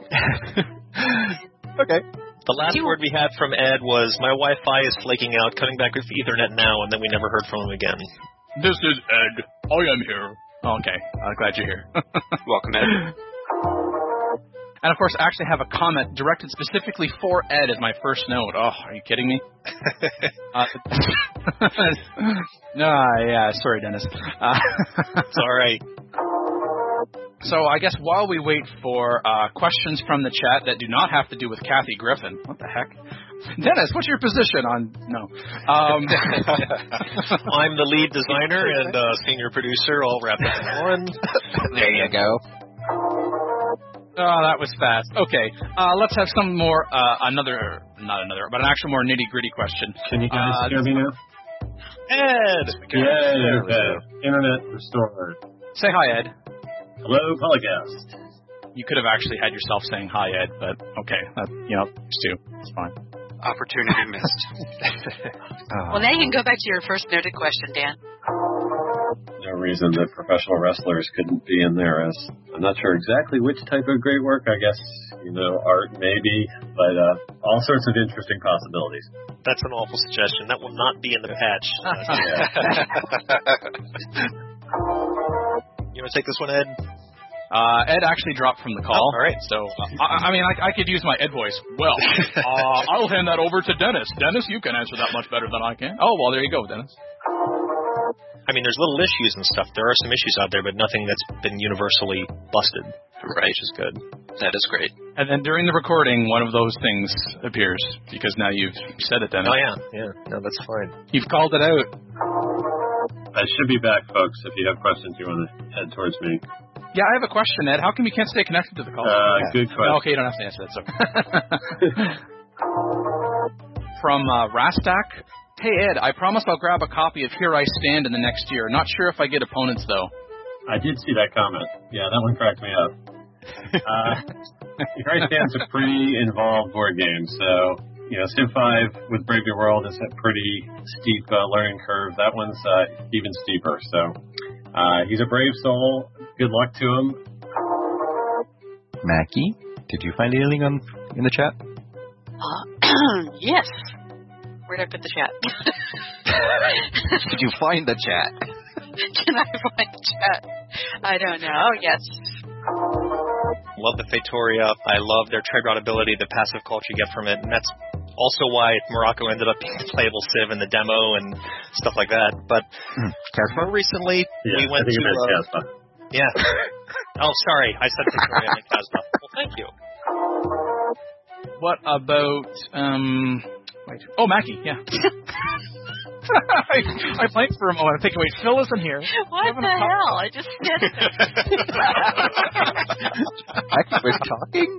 Okay. The last word we had from Ed was, my Wi-Fi is flaking out, coming back with Ethernet now, and then we never heard from him again. This is Ed. I am here. Okay. Glad you're here. Welcome, Ed. And, of course, I actually have a comment directed specifically for Ed as my first note. Oh, are you kidding me? Yeah, sorry, Dennis. It's all right. So I guess while we wait for questions from the chat that do not have to do with Kathy Griffin, what the heck? Dennis, what's your position on... No. I'm the lead designer and senior producer, all wrapped up in one. There you go. Oh, that was fast. Okay, let's have some more, but an actual more nitty-gritty question. Can you guys hear me now? Ed! Yay, okay. Internet restored. Say hi, Ed. Hello, Polycast. You could have actually had yourself saying hi, Ed, but okay, Stu, it's fine. Opportunity missed. Well, now you can go back to your first noted question, Dan. No reason that professional wrestlers couldn't be in there. As I'm not sure exactly which type of great work. I guess, art maybe, but all sorts of interesting possibilities. That's an awful suggestion. That will not be in the patch. You want to take this one, Ed? Ed actually dropped from the call. Oh, all right. So, I could use my Ed voice. Well, I'll hand that over to Dennis. Dennis, you can answer that much better than I can. Oh, well, there you go, Dennis. There's little issues and stuff. There are some issues out there, but nothing that's been universally busted. Right. Which is good. That is great. And then during the recording, one of those things appears, because now you've said it, Dennis. Oh, yeah. Yeah. No, that's fine. You've called it out. I should be back, folks. If you have questions, you want to head towards me. Yeah, I have a question, Ed. How come you can't stay connected to the call? Good question. Okay, you don't have to answer that. So. From Rastak. Hey, Ed, I promise I'll grab a copy of Here I Stand in the next year. Not sure if I get opponents, though. I did see that comment. Yeah, that one cracked me up. Here I Stand's a pretty involved board game, so... Civ 5 with Brave New World is a pretty steep learning curve. That one's even steeper. So he's a brave soul. Good luck to him. Mackie, did you find anything in the chat? Yes. Where'd I put the chat? Did you find the chat? Can I find the chat? I don't know. Oh, yes. Love the Fatoria. I love their trade route ability, the passive culture you get from it, and that's also why Morocco ended up being a playable Civ in the demo and stuff like that. But more recently, we went to... Casbah. Yeah. Oh, sorry. I said Fatoria and Casbah. Well, thank you. What about... Wait. Oh, Mackie, yeah. I blanked for a moment. I'm thinking, wait, Phil isn't here. What the hell? I just said Mackie was talking?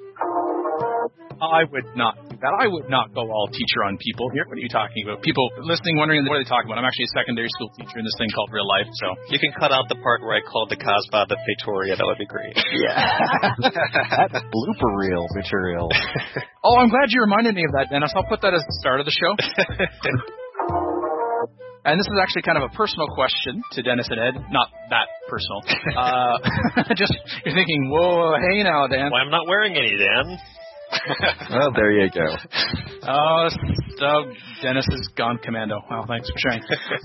I would not do that. I would not go all teacher on people here. What are you talking about? People listening, wondering, what are they talking about? I'm actually a secondary school teacher in this thing called real life, so. You can cut out the part where I called the Casbah the Fatoria. That would be great. Yeah. That's blooper reel material. Oh, I'm glad you reminded me of that, Dennis. I'll put that as the start of the show. And this is actually kind of a personal question to Dennis and Ed. Not that personal. Just, you're thinking, whoa, hey now, Dan. Well, I'm not wearing any, Dan. Well, there you go. Oh, Dennis has gone commando. Wow, thanks for sharing.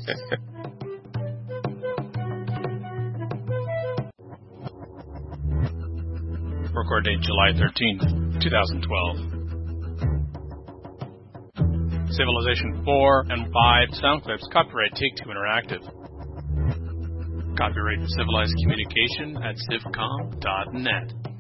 Record date July 13th, 2012. Civilization 4 and 5 sound clips. Copyright Take-Two Interactive. Copyright Civilized Communication at civcom.net.